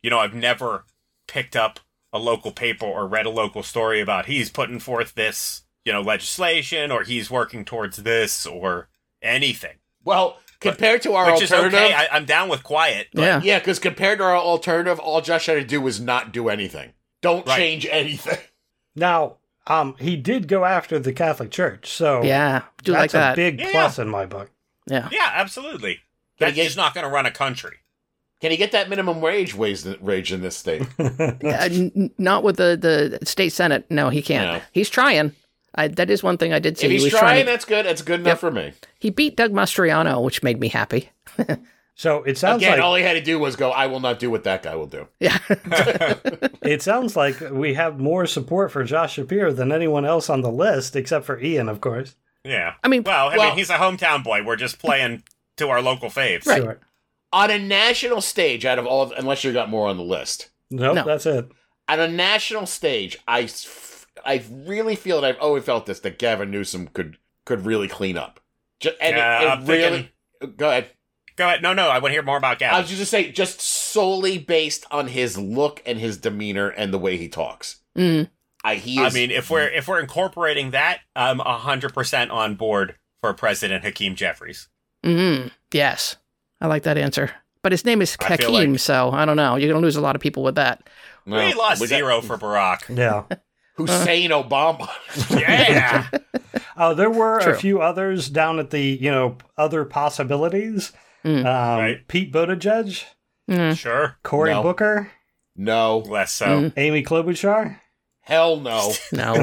you know, I've never picked up a local paper or read a local story about he's putting forth this, you know, legislation or he's working towards this or anything. Well, compared to our Which is alternative, okay. I, I'm down with quiet. But Yeah. yeah, because compared to our alternative, all Josh had to do was not do anything. Don't Right. change anything. Now, um, he did go after the Catholic Church, so Yeah, do that's like that. a big Yeah. plus in my book. yeah. Yeah, absolutely. Can That's you get- just not going to run a country. Can he get that minimum wage wage, wage in this state? Uh, n- not with the, the state senate. No, he can't. No. He's trying. I, that is one thing I did see. If he he's was trying, to, that's good. That's good enough Yep. for me. he beat Doug Mastriano, which made me happy. So it sounds Again, like all he had to do was go, I will not do what that guy will do. Yeah. it sounds like we have more support for Josh Shapiro than anyone else on the list, except for Ian, of course. Yeah. I mean, Well, I Well- mean, he's a hometown boy. We're just playing to our local faves. Right. Sure. On a national stage, out of all, unless you got more on the list, Nope, No. that's it. on a national stage, I, s- I really feel, and I've always felt this, that Gavin Newsom could could really clean up. Just, and Yeah, it, it I'm really. Go ahead. Go ahead. No, no, I want to hear more about I Gavin. was just going to say, just solely based on his look and his demeanor and the way he talks. mm, I, he I is, mean, if we're if we're incorporating that, I'm one hundred percent on board for President Hakeem Jeffries. mm, yes. I like that answer. But his name is I feel Hakeem, like- so I don't know. You're going to lose a lot of people with that. well, we lost was that zero for Barack. Yeah. Hussein Obama. Yeah. Uh, there were True. a few others down at the, you know, other possibilities. Mm. Um, Right. Pete Buttigieg, Mm, Sure. Cory No. Booker, No. Less so. mm, Amy Klobuchar. Hell no. no.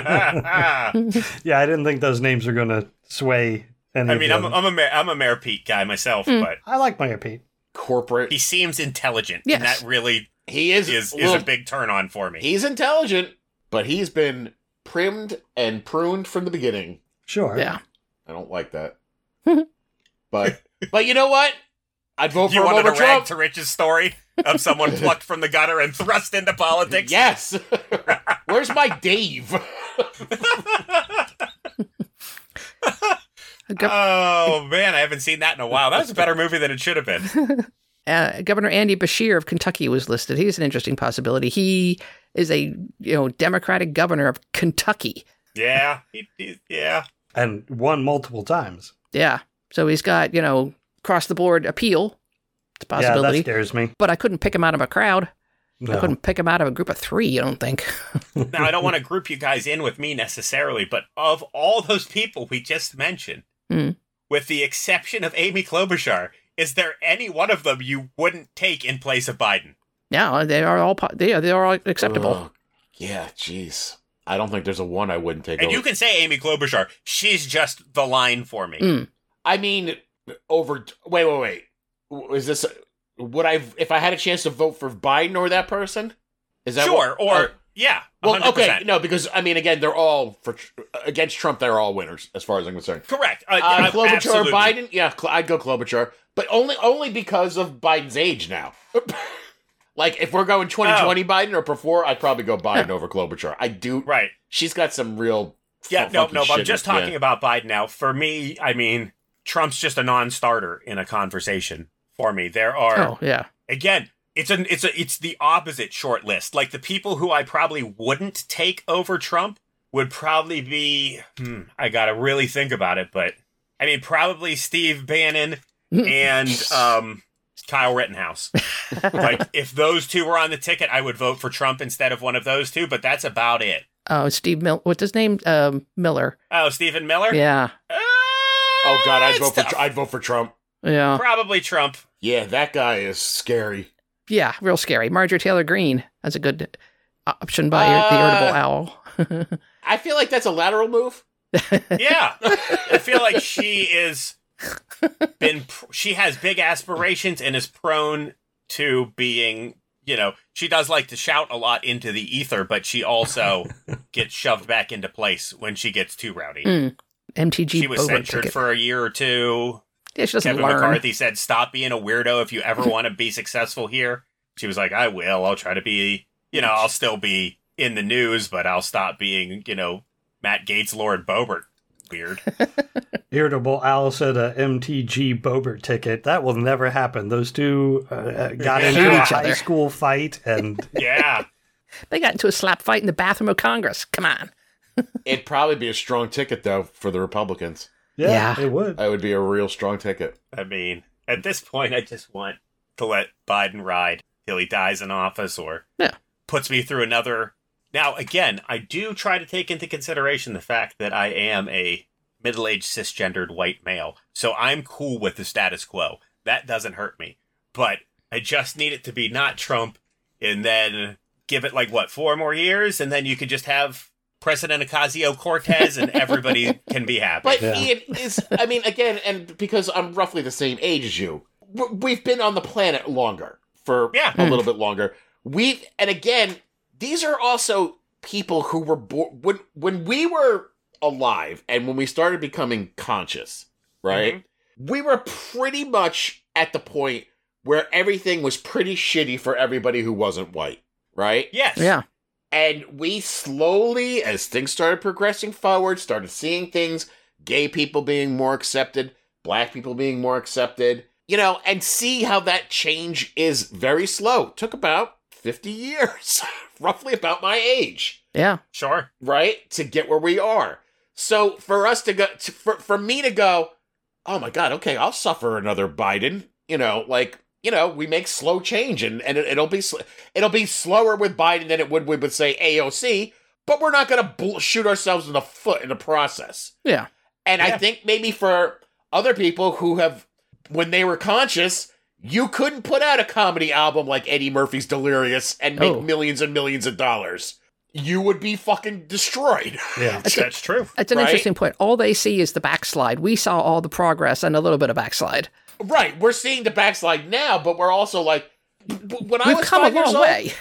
Yeah, I didn't think those names were going to sway any I of mean, the I'm, others. I'm a Mayor, I'm a Mayor Pete guy myself, Mm. but I like Mayor Pete. Corporate. he seems intelligent, Yes. and that really He is, is is little- a big turn on for me. He's intelligent, but he's been primmed and pruned from the beginning. Sure. Yeah. I don't like that. but but you know what? I'd vote for You him wanted over a rag Trump. to riches story of someone plucked from the gutter and thrust into politics? Yes. Where's my Dave? Gov- Oh man, I haven't seen that in a while. That was a better movie than it should have been. uh, Governor Andy Bashir of Kentucky was listed. He's an interesting possibility. He is a you know Democratic governor of Kentucky. Yeah, he, he- yeah. And won multiple times. Yeah. So he's got, you know, across the board appeal. It's a Yeah, that possibility. scares me. But I couldn't pick him out of a crowd. I No. couldn't pick him out of a group of three, you don't think? Now I don't want to group you guys in with me necessarily, but of all those people we just mentioned, Hmm. with the exception of Amy Klobuchar, is there any one of them you wouldn't take in place of Biden? Yeah, they are all po- they are, they are all acceptable. Ugh. Yeah, jeez. I don't think there's a one I wouldn't take And over. you can say Amy Klobuchar. She's just the line for me. Mm. I mean, over. Wait, wait, wait. W- Is this? Would I, if I had a chance to vote for Biden or that person? Is that Sure, what- or oh, yeah, well, one hundred percent. okay, no, because I mean, again, they're all for against Trump. They're all winners, as far as I'm concerned. Correct. Uh, Uh, uh, Klobuchar absolutely. or Biden? Yeah, Cl- I'd go Klobuchar, but only only because of Biden's age now. Like, if we're going twenty twenty Biden or before, I'd probably go Biden over Klobuchar. I do. Right. She's got some real. Yeah, fu- no, funky no, but I'm shit just in- yeah. talking about Biden now. For me, I mean, Trump's just a non-starter in a conversation for me. There are, Oh, yeah. again, it's an it's a it's the opposite short list. Like the people who I probably wouldn't take over Trump would probably be, hmm, I gotta really think about it, but I mean, probably Steve Bannon and um, Kyle Rittenhouse. Like, if those two were on the ticket, I would vote for Trump instead of one of those two, but that's about it. Oh, Steve Miller. What's his name? Um, Miller. Oh, Stephen Miller? Yeah. Uh, Oh God, I'd it's vote for. tough. Tr- I'd vote for Trump. Yeah. Probably Trump. Yeah, that guy is scary. Yeah. Real scary. Marjorie Taylor Greene. That's a good option by Uh, the Irritable Owl. I feel like that's a lateral move. Yeah. I feel like she is been she has big aspirations and is prone to being, you know, she does like to shout a lot into the ether, but she also gets shoved back into place when she gets too rowdy. Mm. M T G She was Bobo censured ticket. for a year or two. Yeah, she doesn't Kevin learn. McCarthy said, "Stop being a weirdo if you ever want to be successful here." She was like, "I will. I'll try to be, you know, I'll still be in the news, but I'll stop being, you know, Matt Gates, Lord Boebert. Weird." Irritable Al said a M T G Bober ticket. That will never happen. Those two uh, got into a each high other. school fight, and Yeah. They got into a slap fight in the bathroom of Congress. Come on. It'd probably be a strong ticket, though, for the Republicans. yeah, Yeah. it would. It would be a real strong ticket. I mean, at this point, I just want to let Biden ride till he dies in office or Yeah. puts me through another. Now, again, I do try to take into consideration the fact that I am a middle-aged cisgendered white male, so I'm cool with the status quo. That doesn't hurt me. But I just need it to be not Trump, and then give it, like, what, four more years, and then you could just have President Ocasio-Cortez, and everybody can be happy. But Yeah. Ian is, I mean, again, and because I'm roughly the same age as you, w- we've been on the planet longer, for Yeah. a little bit longer. We and again, these are also people who were born when when we were alive and when we started becoming conscious, right? We were pretty much at the point where everything was pretty shitty for everybody who wasn't white, right? Yes. Yeah. And we slowly, as things started progressing forward, started seeing things, gay people being more accepted, black people being more accepted, you know, and see how that change is very slow. Took about fifty years, roughly about my age, Yeah. Sure. right? To get where we are. So for us to go, to, for, for me to go, oh my God, okay, I'll suffer another Biden, you know, like, you know, we make slow change, and, and it, it'll be sl- it'll be slower with Biden than it would with, with say, A O C, but we're not going to bl- shoot ourselves in the foot in the process. Yeah. And I Yeah. think maybe for other people who have, when they were conscious, you couldn't put out a comedy album like Eddie Murphy's Delirious and make Oh. millions and millions of dollars. You would be fucking destroyed. Yeah. That's true. It's an Right? interesting point. All they see is the backslide. We saw all the progress and a little bit of backslide. Right, we're seeing the backslide now, but we're also like, w- when I We've was come a five years long old, way.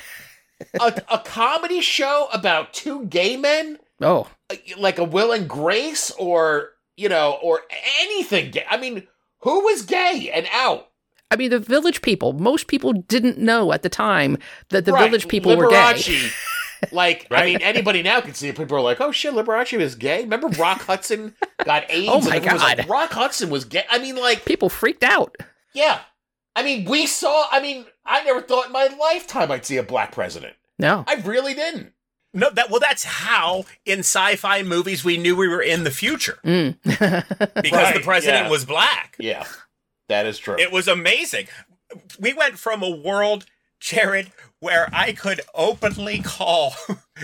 a, a comedy show about two gay men, Oh, like a Will and Grace, or you know, or anything gay. I mean, who was gay and out? I mean, the Village People. Most people didn't know at the time that the Right, Village People were gay. Liberace. Like, I Right. mean, anybody now can see it. People are like, "Oh shit, Liberace was gay." Remember, Rock Hudson got AIDS. Oh, and my everyone was like, God. Rock Hudson was gay. I mean, like, People freaked out. yeah. I mean, we saw. I mean, I never thought in my lifetime I'd see a black president. No. I really didn't. No, that well, that's how in sci-fi movies we knew we were in the future Mm. because Right, the president yeah. was black. Yeah, that is true. It was amazing. We went from a world, Jared, where I could openly call,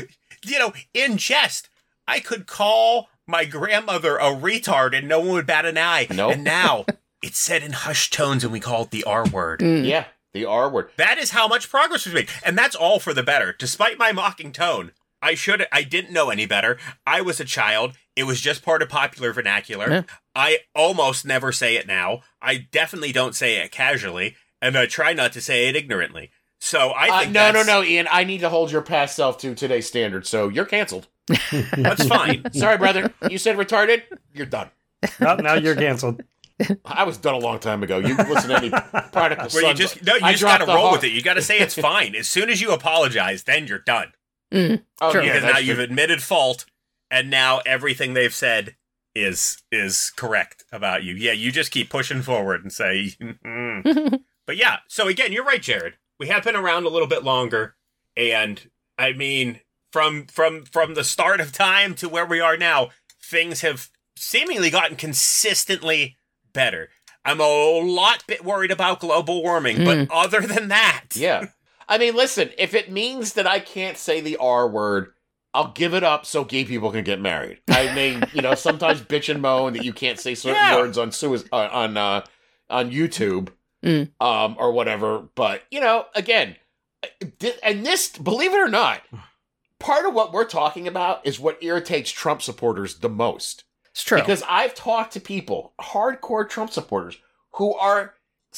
you know, in jest, I could call my grandmother a retard and no one would bat an eye. Nope. And now it's said in hushed tones and we call it the R word. Mm. Yeah, the R word. That is how much progress was made. And that's all for the better. Despite my mocking tone, I should I didn't know any better. I was a child. It was just part of popular vernacular. Yeah. I almost never say it now. I definitely don't say it casually, and I try not to say it ignorantly. So I Uh, think no, no, that's, no, Ian. I need to hold your past self to today's standards, so you're canceled. that's fine. Sorry, brother. You said retarded. You're done. Now, now you're canceled. I was done a long time ago. You listen to any Prodigal Where you Sons. just no, you I just dropped gotta the roll har- with it. You gotta say it's fine. As soon as you apologize, then you're done. Mm. Oh, Sure. yeah, Because that's now true. you've admitted fault, and now everything they've said is is correct about you. Yeah, you just keep pushing forward and say, "Mm." But yeah. So again, you're right, Jared. We have been around a little bit longer, and I mean, from from from the start of time to where we are now, things have seemingly gotten consistently better. I'm a lot bit worried about global warming, but other than that, Yeah. I mean, listen, if it means that I can't say the R word, I'll give it up so gay people can get married. I mean, you know, sometimes bitch and moan that you can't say certain Yeah. words on sui- uh, on uh, on YouTube Mm. um, or whatever. But, you know, again, thi- and this, believe it or not, part of what we're talking about is what irritates Trump supporters the most. It's true. Because I've talked to people, hardcore Trump supporters, who are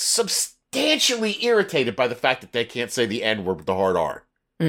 substantially irritated by the fact that they can't say the N word with the hard R.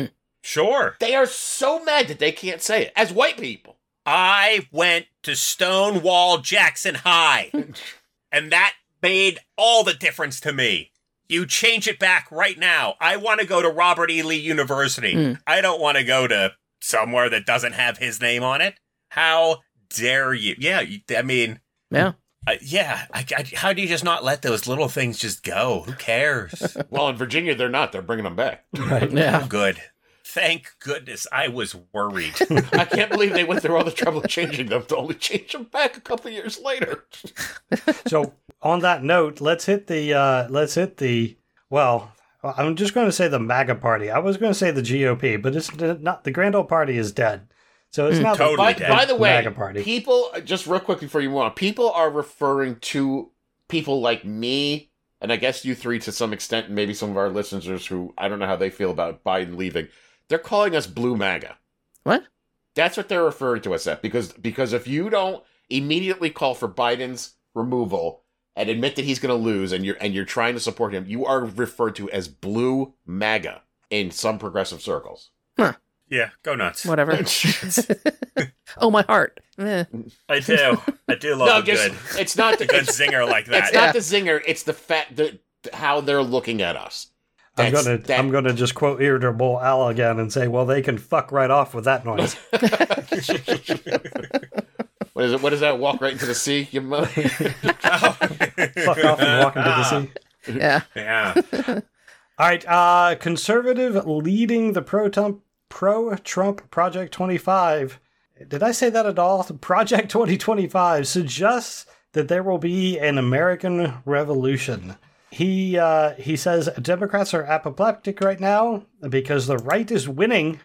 sure. They are so mad that they can't say it as white people. I went to Stonewall Jackson High, and that made all the difference to me. You change it back right now. I want to go to Robert E. Lee University. Mm. I don't want to go to somewhere that doesn't have his name on it. How dare you? Yeah, you- I mean, Yeah. Uh, yeah, I, I, how do you just not let those little things just go? Who cares? Well, in Virginia, they're not. They're bringing them back. Right. Yeah. Oh, good. Thank goodness. I was worried. I can't believe they went through all the trouble of changing them to only change them back a couple of years later. So on that note, let's hit the uh, let's hit the well. I'm just going to say the MAGA party. I was going to say the G O P, but it's not. The Grand Old Party is dead. So it's Mm, not totally the, By, dead. by the way, MAGA party. people, just real quick before you move on, people are referring to people like me, and I guess you three to some extent, and maybe some of our listeners who, I don't know how they feel about Biden leaving. They're calling us Blue MAGA. What? That's what they're referring to us at, because because if you don't immediately call for Biden's removal and admit that he's going to lose, and you're and you're trying to support him, you are referred to as Blue MAGA in some progressive circles. Yeah, go nuts. Whatever. Oh, my heart. Eh. I do. I do love No, a just good, it's not a the good it's, zinger like that. it's Yeah. not the zinger. It's the fact that how they're looking at us. I'm That's- gonna that- I'm gonna just quote Irritable Al again and say, well, they can fuck right off with that noise. What is it? What is that? Walk right into the sea, you mo- Fuck off and walk into the sea. Yeah. Yeah. All right, uh, conservative leading the pro-Trump, pro-Trump Project twenty-five. Did I say that at all? Project twenty twenty-five suggests that there will be an American revolution. He uh, he says Democrats are apoplectic right now because the right is winning.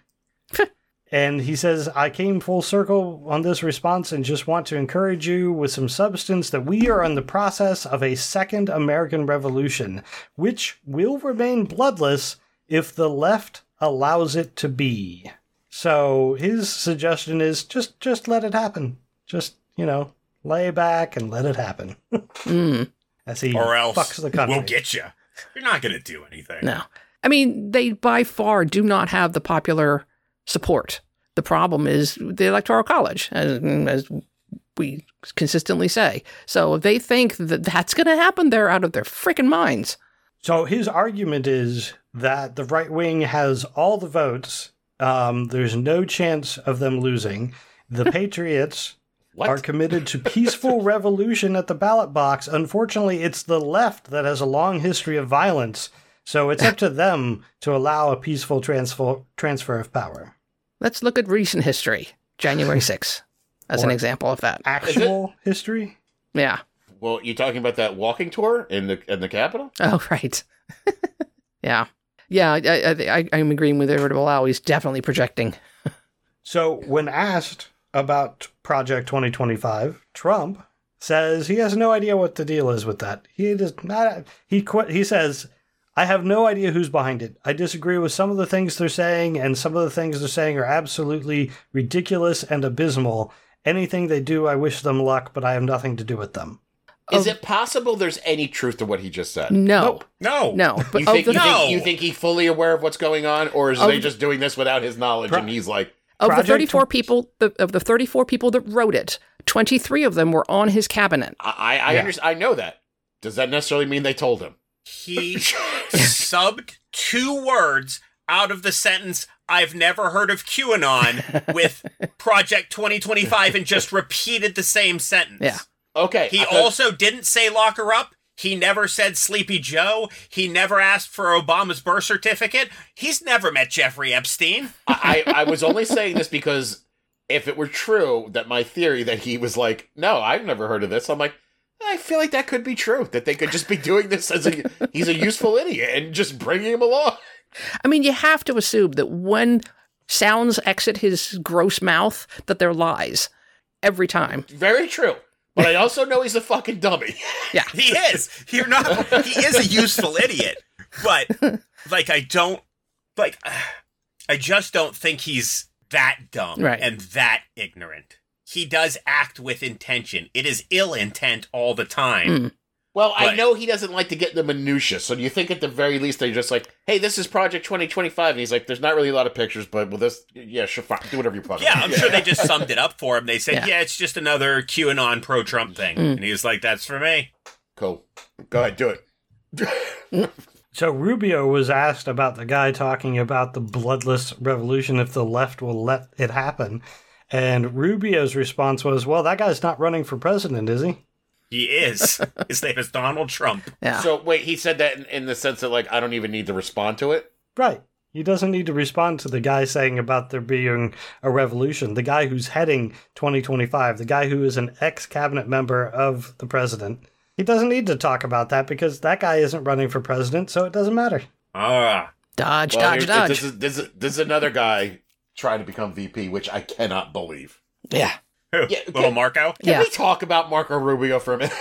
And he says, I came full circle on this response and just want to encourage you with some substance that we are in the process of a second American revolution, which will remain bloodless if the left allows it to be. So his suggestion is just, just let it happen. Just, you know, lay back and let it happen. Mm. As he Or else fucks the country. we'll get you. You're not going to do anything. No. I mean, they by far do not have the popular support. The problem is the Electoral College, as, as we consistently say. So if they think that that's going to happen, they're out of their freaking minds. So his argument is that the right wing has all the votes. Um, there's no chance of them losing. The Patriots What? are committed to peaceful revolution at the ballot box. Unfortunately, it's the left that has a long history of violence. So it's up to them to allow a peaceful transfer transfer of power. Let's look at recent history. January sixth as an Or- example of that. Actual history? Yeah. Well, you talking about that walking tour in the in the Capitol? Oh, right. Yeah. Yeah, I, I, I, I'm agreeing with Irritable Al. He's definitely projecting. So when asked about Project twenty twenty-five, Trump says he has no idea what the deal is with that. He does not. He quit. He says, "I have no idea who's behind it. I disagree with some of the things they're saying, and some of the things they're saying are absolutely ridiculous and abysmal. Anything they do, I wish them luck, but I have nothing to do with them." Is Oh. it possible there's any truth to what he just said? No. Nope. No. No. But You of think, the, you, No. think, you think he's fully aware of what's going on, or is Of- they just doing this without his knowledge, Pro- and he's like, of the Project thirty-four tw- people, the, of the thirty-four people that wrote it, twenty-three of them were on his cabinet. I, I, Yeah. understand, I know that. Does that necessarily mean they told him? He subbed two words out of the sentence, I've never heard of QAnon, with Project twenty twenty-five and just repeated the same sentence. Yeah. Okay. He I- also didn't say lock her up. He never said Sleepy Joe. He never asked for Obama's birth certificate. He's never met Jeffrey Epstein. I, I, I was only saying this because if it were true that my theory that he was like, no, I've never heard of this, I'm like, I feel like that could be true. That they could just be doing this as a he's a useful idiot and just bringing him along. I mean, you have to assume that when sounds exit his gross mouth, that they're lies every time. Very true. But I also know he's a fucking dummy. Yeah. He is. You're not. He is a useful idiot. But like, I don't like. I just don't think he's that dumb Right. and that ignorant. He does act with intention. It is ill intent all the time. Mm. Well, I Right. know he doesn't like to get in the minutia, so do you think at the very least they're just like, hey, this is Project twenty twenty-five, and he's like, there's not really a lot of pictures, but with this, yeah, sure, fine, do whatever you fucking Yeah, I'm want." sure they just summed it up for him. They said, Yeah. yeah, it's just another QAnon pro-Trump thing. Mm. And he was like, that's for me. Cool. Go ahead, do it. So Rubio was asked about the guy talking about the bloodless revolution if the left will let it happen. And Rubio's response was, well, that guy's not running for president, is he? He is. His name is Donald Trump. Yeah. So wait, he said that in, in the sense that like I don't even need to respond to it. Right. He doesn't need to respond to the guy saying about there being a revolution. The guy who's heading twenty twenty-five, the guy who is an ex-cabinet member of the president. He doesn't need to talk about that because that guy isn't running for president, so it doesn't matter. Ah. Dodge, Well, dodge, here- dodge. This is, this, is, this is another guy trying to become V P, which I cannot believe. Yeah. Who? Yeah, Little okay. Marco? Can Yeah. we talk about Marco Rubio for a minute?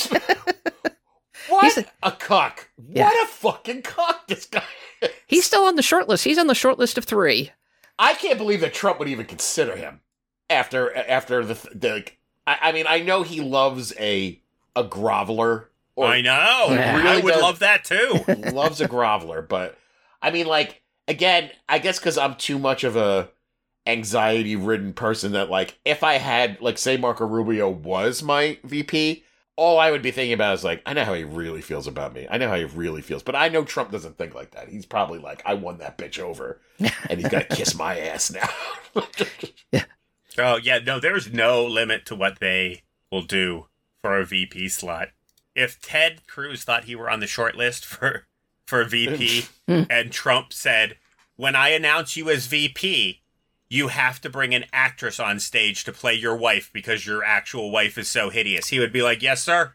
What He's a, a- cock. Yeah. What a fucking cock this guy is. He's still on the short list. He's on the short list of three. I can't believe that Trump would even consider him after after the the. I, I mean, I know he loves a a groveler. Or I know. Yeah. I would does. love that too. loves a groveler, but I mean, like again, I guess because I'm too much of a anxiety ridden person that like if I had like say Marco Rubio was my V P. All I would be thinking about is like, I know how he really feels about me. I know how he really feels. But I know Trump doesn't think like that. He's probably like, I won that bitch over. And he's got to kiss my ass now. Oh, yeah, no, there's no limit to what they will do for a V P slot. If Ted Cruz thought he were on the short list for, for V P and Trump said, when I announce you as V P, you have to bring an actress on stage to play your wife because your actual wife is so hideous. He would be like, yes, sir.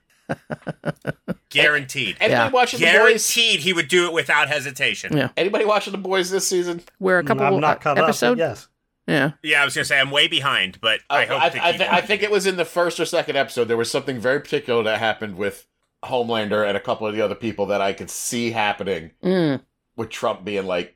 Guaranteed. Anybody Yeah. watching the boys? Guaranteed he would do it without hesitation. Yeah. Anybody watching the boys this season? We're a couple I'm not uh, caught episode. up, but yes. Yeah. Yeah, I was going to say, I'm way behind, but I hope I, to I, keep th- I think it was in the first or second episode. There was something very particular that happened with Homelander and a couple of the other people that I could see happening Mm. with Trump being like,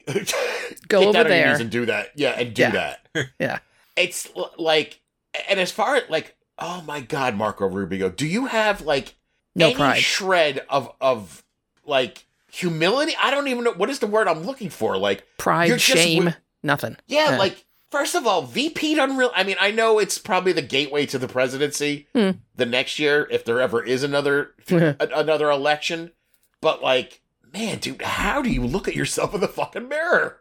Go get over down on your there. knees and do that. Yeah, and do Yeah. that. Yeah. It's l- like, and as far as like, oh my God, Marco Rubio, do you have like No any pride. shred of of like humility? I don't even know what is the word I'm looking for. Like, Pride, You're just shame, wi- nothing. yeah, Yeah. like first of all, V P doesn't really. I mean, I know it's probably the gateway to the presidency Hmm. the next year if there ever is another a- another election. But like, man, dude, how do you look at yourself in the fucking mirror?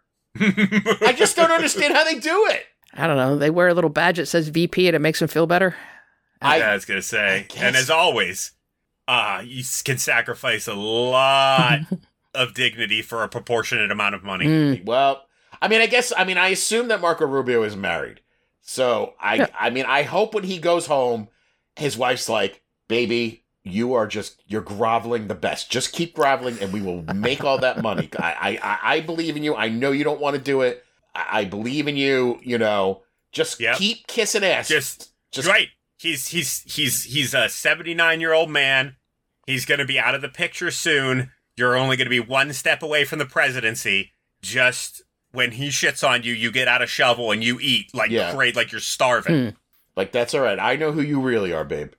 I just don't understand how they do it. I don't know. They wear a little badge that says V P and it makes them feel better. I- I was going to say. I guess- And as always, uh, you s- can sacrifice a lot of dignity for a proportionate amount of money. Mm. Well, I mean, I guess, I mean, I assume that Marco Rubio is married. So, I Yeah. I mean, I hope when he goes home, his wife's like, baby, you are just, you're groveling the best. Just keep groveling and we will make all that money. I, I, I believe in you. I know you don't want to do it. I, I believe in you, you know, just Yep. keep kissing ass. Just, just right. He's he's he's he's a seventy-nine year old man. He's going to be out of the picture soon. You're only going to be one step away from the presidency. Just when he shits on you, you get out a shovel and you eat like Yeah. great, like you're starving. like, that's all right. I know who you really are, babe.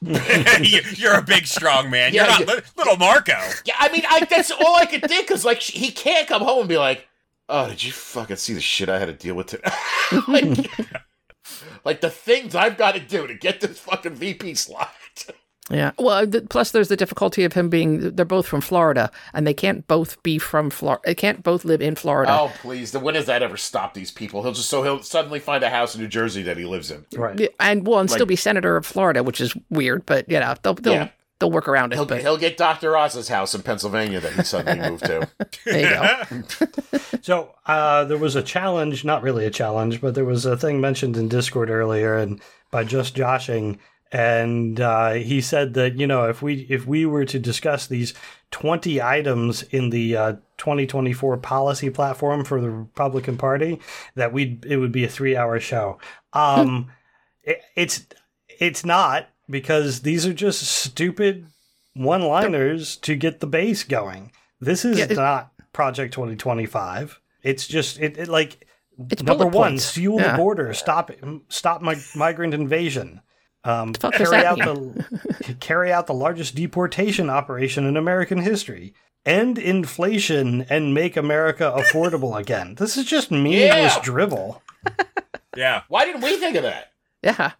You- you're a big, strong man. Yeah, you're not yeah. li- little Marco. Yeah, I mean, I, that's all I could think, because, like, he can't come home and be like, oh, did you fucking see the shit I had to deal with today? like, like, the things I've got to do to get this fucking V P slot. Yeah. Well, th- plus there's the difficulty of him being, they're both from Florida and they can't both be from Florida. They can't both live in Florida. Oh, please. When has that ever stopped these people? He'll just, so he'll suddenly find a house in New Jersey that he lives in. Right. Yeah, and well, and still Like- be senator of Florida, which is weird, but you know, they'll, they'll, Yeah. they'll work around it. He'll, but he'll get Doctor Oz's house in Pennsylvania that he suddenly moved to. there you go. So uh, there was a challenge, not really a challenge, but there was a thing mentioned in Discord earlier, and by Just Joshing, and uh, he said that you know if we if we were to discuss these twenty items in the uh, twenty twenty-four policy platform for the Republican Party, that we it would be a three hour show. Um, it, it's it's not, because these are just stupid one liners to get the base going. This is Yeah, it- not Project twenty twenty-five. It's just it, it like It's number bullet one, points. seal Yeah. the border, stop stop mi- migrant invasion. Um, fuck does carry that out the carry out the largest deportation operation in American history. End inflation and make America affordable again. This is just meaningless Yeah. drivel. Yeah. Why didn't we think of that? Yeah.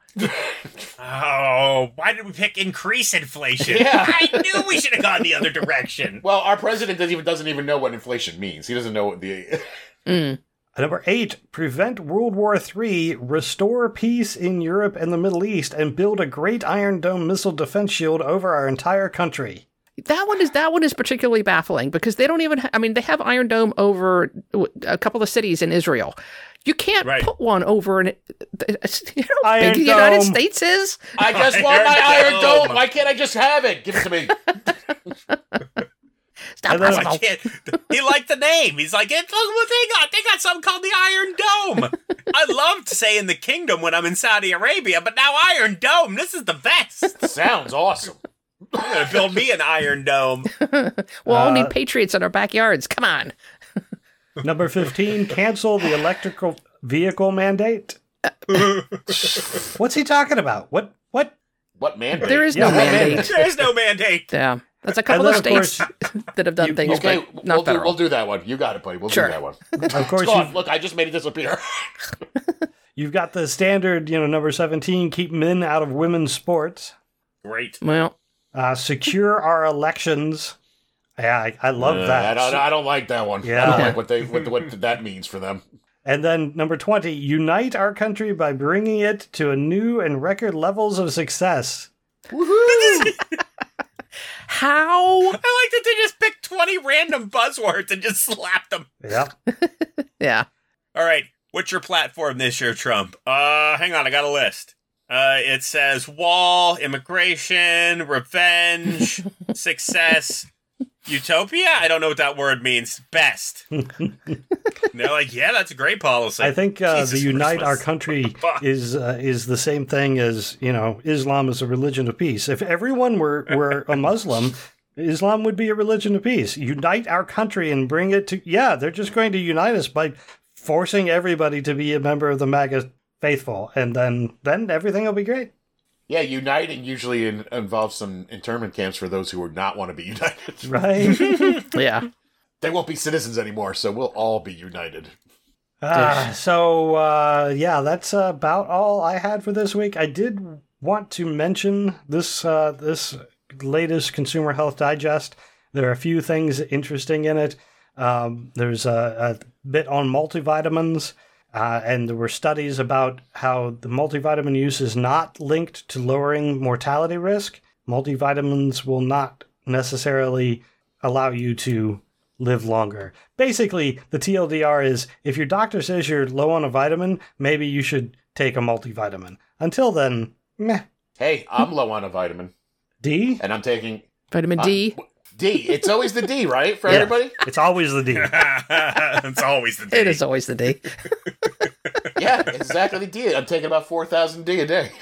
Oh, why did we pick increase inflation? Yeah. I knew we should have gone the other direction. Well, our president doesn't even, doesn't even know what inflation means. He doesn't know what the... Mm. Number eight, prevent World War Three, restore peace in Europe and the Middle East, and build a great Iron Dome missile defense shield over our entire country. That one is that one is particularly baffling because they don't even. Ha- I mean, they have Iron Dome over a couple of cities in Israel. You can't Right. put one over an. You know how Iron big the United Dome. States is. I just Iron want my Iron Dome. Dome. Why can't I just have it? Give it to me. It's not And then- I possible. can't. He liked the name. He's like, it's, look what they got. They got something called the Iron Dome. I loved saying the kingdom when I'm in Saudi Arabia, but now Iron Dome. This is the best. Sounds awesome. I'm gonna build me an Iron Dome. We'll all Uh, need patriots in our backyards. Come on. Number fifteen, cancel the electrical vehicle mandate. What's he talking about? What? What? What mandate? There is Yeah, no what mandate. There's no mandate. Yeah, that's a couple And of then, of states that have done you- things, Okay, but we'll not do, federal. we'll do that one. You got it, buddy. We'll Sure. do that one. Of course, It's gone. you've, Look, I just made it disappear. you've got the standard, you know, number seventeen, keep men out of women's sports. Great. Well, Uh, secure our elections. Yeah, I, I love Uh, that. I don't, I don't like that one. Yeah. I don't like what they what, what that means for them. And then number twenty, unite our country by bringing it to a new and record levels of success. how? I like that they just picked twenty random buzzwords and just slapped them. Yep. Yeah. All right. What's your platform this year, Trump? Uh, hang on. I got a list. Uh, it says wall, immigration, revenge, success, utopia. I don't know what that word means. Best. And they're like, yeah, that's a great policy. I think uh, the Jesus unite Christmas. our country Fuck. is uh, is the same thing as, you know, Islam is a religion of peace. If everyone were, were a Muslim, Islam would be a religion of peace. Unite our country and bring it to, yeah, they're just going to unite us by forcing everybody to be a member of the MAGA faithful, and then then everything will be great. Yeah, uniting usually in, involves some internment camps for those who would not want to be united. Right? Yeah. They won't be citizens anymore, so we'll all be united. Uh, so, uh, yeah, that's about all I had for this week. I did want to mention this uh, this latest Consumer Health Digest. There are a few things interesting in it. Um, there's a, a bit on multivitamins, uh, and there were studies about how the multivitamin use is not linked to lowering mortality risk. Multivitamins will not necessarily allow you to live longer. Basically, the T L D R is if your doctor says you're low on a vitamin, maybe you should take a multivitamin. Until then, meh. Hey, I'm low on a vitamin, D? and I'm taking Vitamin D. D. It's always the D, right, for Yeah. everybody? It's always the D. It's always the It day. is always the D. Yeah, exactly the D. I'm taking about four thousand D a day.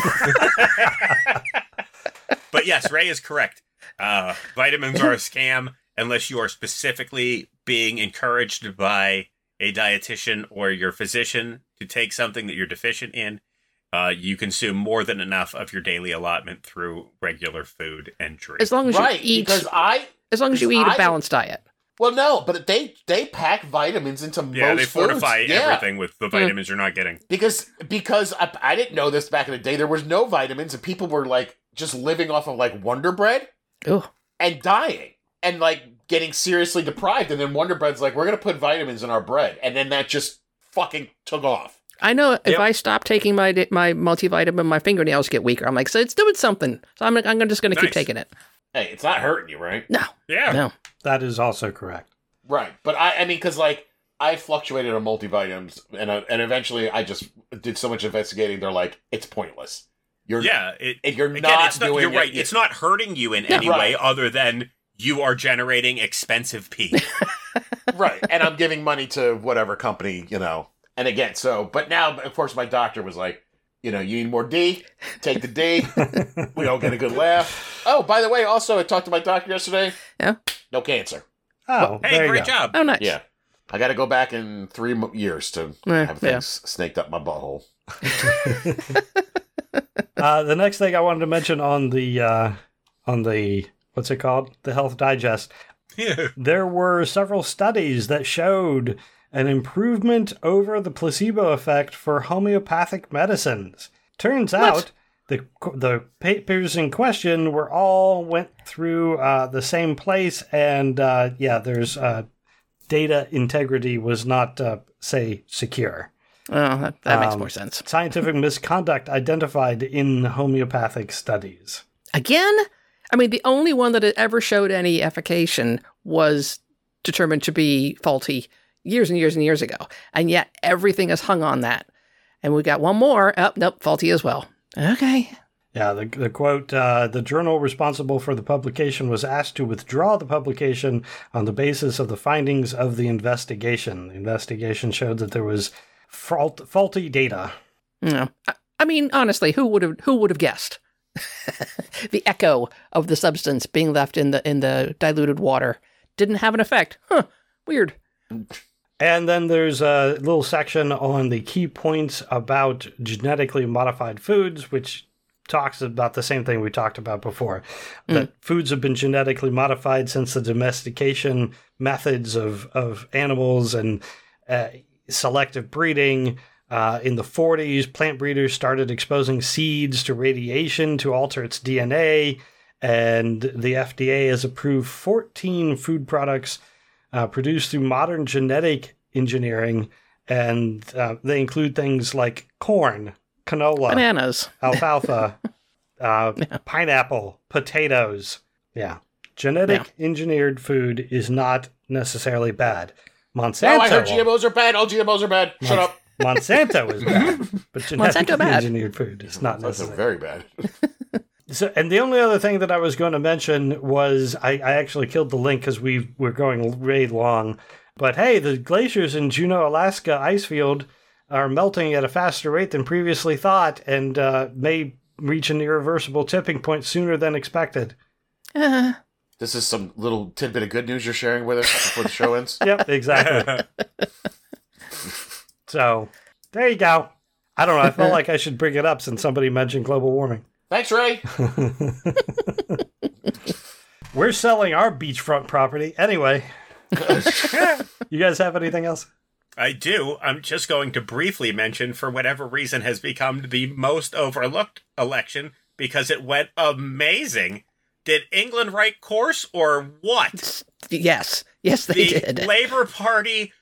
But yes, Ray is correct. Uh, vitamins are a scam unless you are specifically being encouraged by a dietitian or your physician to take something that you're deficient in. Uh, you consume more than enough of your daily allotment through regular food and drink. As long as Right, you eat, because I... as long as you because eat a I- balanced diet. Well, no, but they they pack vitamins into yeah, most they fortify foods. Yeah. everything with the vitamins you're not getting. Because because I, I didn't know this back in the day. There was no vitamins, and people were like just living off of like Wonder Bread Ugh. and dying and like getting seriously deprived. And then Wonder Bread's like, we're gonna put vitamins in our bread, and then that just fucking took off. I know if Yep. I stop taking my di- my multivitamin, my fingernails get weaker. I'm like, so it's doing something. So I'm I'm just going to keep Nice. taking it. Hey, it's not hurting you, right? No, Yeah. no. That is also correct. Right, but I I mean, because like I fluctuated on multivitamins, and uh, and eventually I just did so much investigating. They're like, it's pointless. You're Yeah. It, If you're again, not it's not, doing you're it, right. you- It's not hurting you in Yeah. any way Right. other than you are generating expensive pee. right, and I'm giving money to whatever company, you know. And again, so, but now, of course, my doctor was like, you know, you need more D, take the D. We don't get a good laugh. Oh, by the way, also, I talked to my doctor yesterday. Yeah. No cancer. Oh, Hey, there you great go. job. Oh, nice. Yeah. I got to go back in three mo- years to Yeah, have yeah. things snaked up my butthole. Uh, the next thing I wanted to mention on the uh, on the what's it called, the Health Digest, Yeah. there were several studies that showed an improvement over the placebo effect for homeopathic medicines. Turns What? out the the papers in question were all went through uh, the same place, and uh, yeah, there's uh, data integrity was not, uh, say, secure. Oh, that, that makes Um, more sense. Scientific misconduct identified in homeopathic studies. Again? I mean, the only one that had ever showed any efficacy was determined to be faulty years and years and years ago. And yet everything is hung on that. And we got one more. Oh, nope, faulty as well. Okay. Yeah, the, the quote, uh, the journal responsible for the publication was asked to withdraw the publication on the basis of the findings of the investigation. The investigation showed that there was fault, faulty data. No. I, I mean, honestly, who would have who would have guessed? The echo of the substance being left in the in the diluted water didn't have an effect. Huh. Weird. And then there's a little section on the key points about genetically modified foods, which talks about the same thing we talked about before, mm. that foods have been genetically modified since the domestication methods of, of animals and uh, selective breeding. Uh, in the forties, plant breeders started exposing seeds to radiation to alter its D N A, and the F D A has approved fourteen food products uh, produced through modern genetic engineering, and uh, they include things like corn, canola, bananas, alfalfa, uh, yeah. pineapple, potatoes. Yeah. Genetic yeah. engineered food is not necessarily bad. Monsanto. No, I heard G M Os are bad. All G M Os are bad. Shut Mon- up. Monsanto is bad, but genetically bad. engineered food is not necessarily very bad. So, and the only other thing that I was going to mention was I, I actually killed the link because we were going way long. But hey, the glaciers in Juneau, Alaska ice field are melting at a faster rate than previously thought, and uh, may reach an irreversible tipping point sooner than expected. Uh. This is some little tidbit of good news you're sharing with us before the show ends? Yep, exactly. So, there you go. I don't know, I felt like I should bring it up since somebody mentioned global warming. Thanks, Ray. We're selling our beachfront property. Anyway. You guys have anything else? I do. I'm just going to briefly mention, for whatever reason, has become the most overlooked election because it went amazing. Did England right course or what? Yes. Yes, they the did. The Labour Party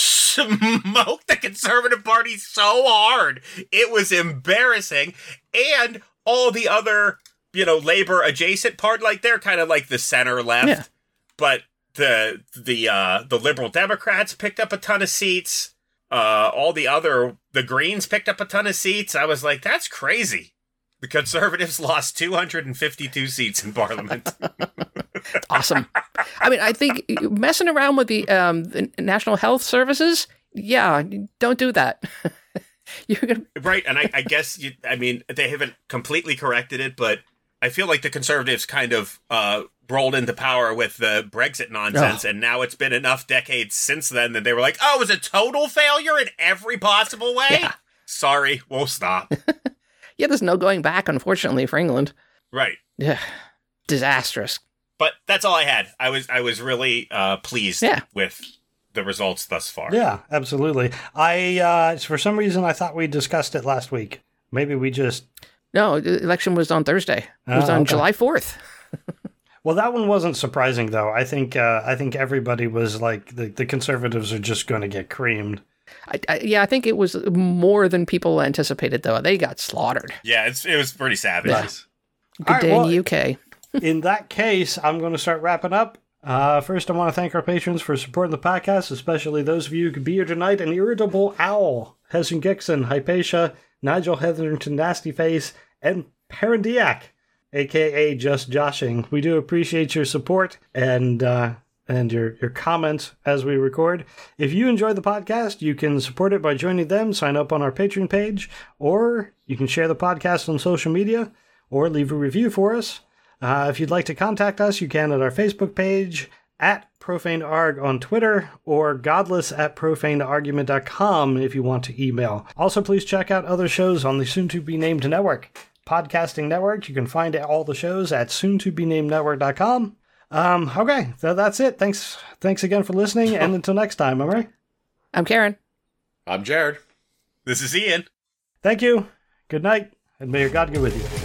smoked the Conservative Party so hard. It was embarrassing. And all the other, you know, Labour adjacent part, like they're kind of like the center left. Yeah. But the the uh, the Liberal Democrats picked up a ton of seats. Uh, all the other, the Greens picked up a ton of seats. I was like, that's crazy. The Conservatives lost two hundred fifty-two seats in Parliament. Awesome. I mean, I think messing around with the, um, the National Health Services, yeah, don't do that. You're gonna... Right, and I, I guess, you, I mean, they haven't completely corrected it, but I feel like the Conservatives kind of uh, rolled into power with the Brexit nonsense, oh. and now it's been enough decades since then that they were like, oh, it was a total failure in every possible way? Yeah. Sorry, we'll stop. Yeah, there's no going back, unfortunately, for England. Right. Yeah. Disastrous. But that's all I had. I was I was really uh, pleased yeah. with the results thus far. Yeah, absolutely. I uh, for some reason I thought we discussed it last week. Maybe we just no. The election was on Thursday. It was oh, on okay. July fourth. Well, that one wasn't surprising though. I think uh, I think everybody was like the the Conservatives are just going to get creamed. I, I, yeah, I think it was more than people anticipated, though. They got slaughtered. Yeah, it's, it was pretty savage. Nice. Good right, day well, in the U K. In that case, I'm going to start wrapping up. Uh, first, I want to thank our patrons for supporting the podcast, especially those of you who could be here tonight. An Irritable Owl, Heston Gixon, Hypatia, Nigel Hetherington, Nasty Face, and Parandiac, a k a. Just Joshing. We do appreciate your support and uh, and your, your comments as we record. If you enjoy the podcast, you can support it by joining them, sign up on our Patreon page, or you can share the podcast on social media, or leave a review for us. Uh, if you'd like to contact us, you can at our Facebook page, at ProfaneArg on Twitter, or godless at profaneargument dot com if you want to email. Also, please check out other shows on the soon-to-be-named network. Podcasting Network, you can find all the shows at soon to be named network dot com. Um, okay, so that's it. Thanks thanks again for listening, and until next time, am I right? I'm Karen. I'm Jared. This is Ian. Thank you. Good night, and may your God go with you.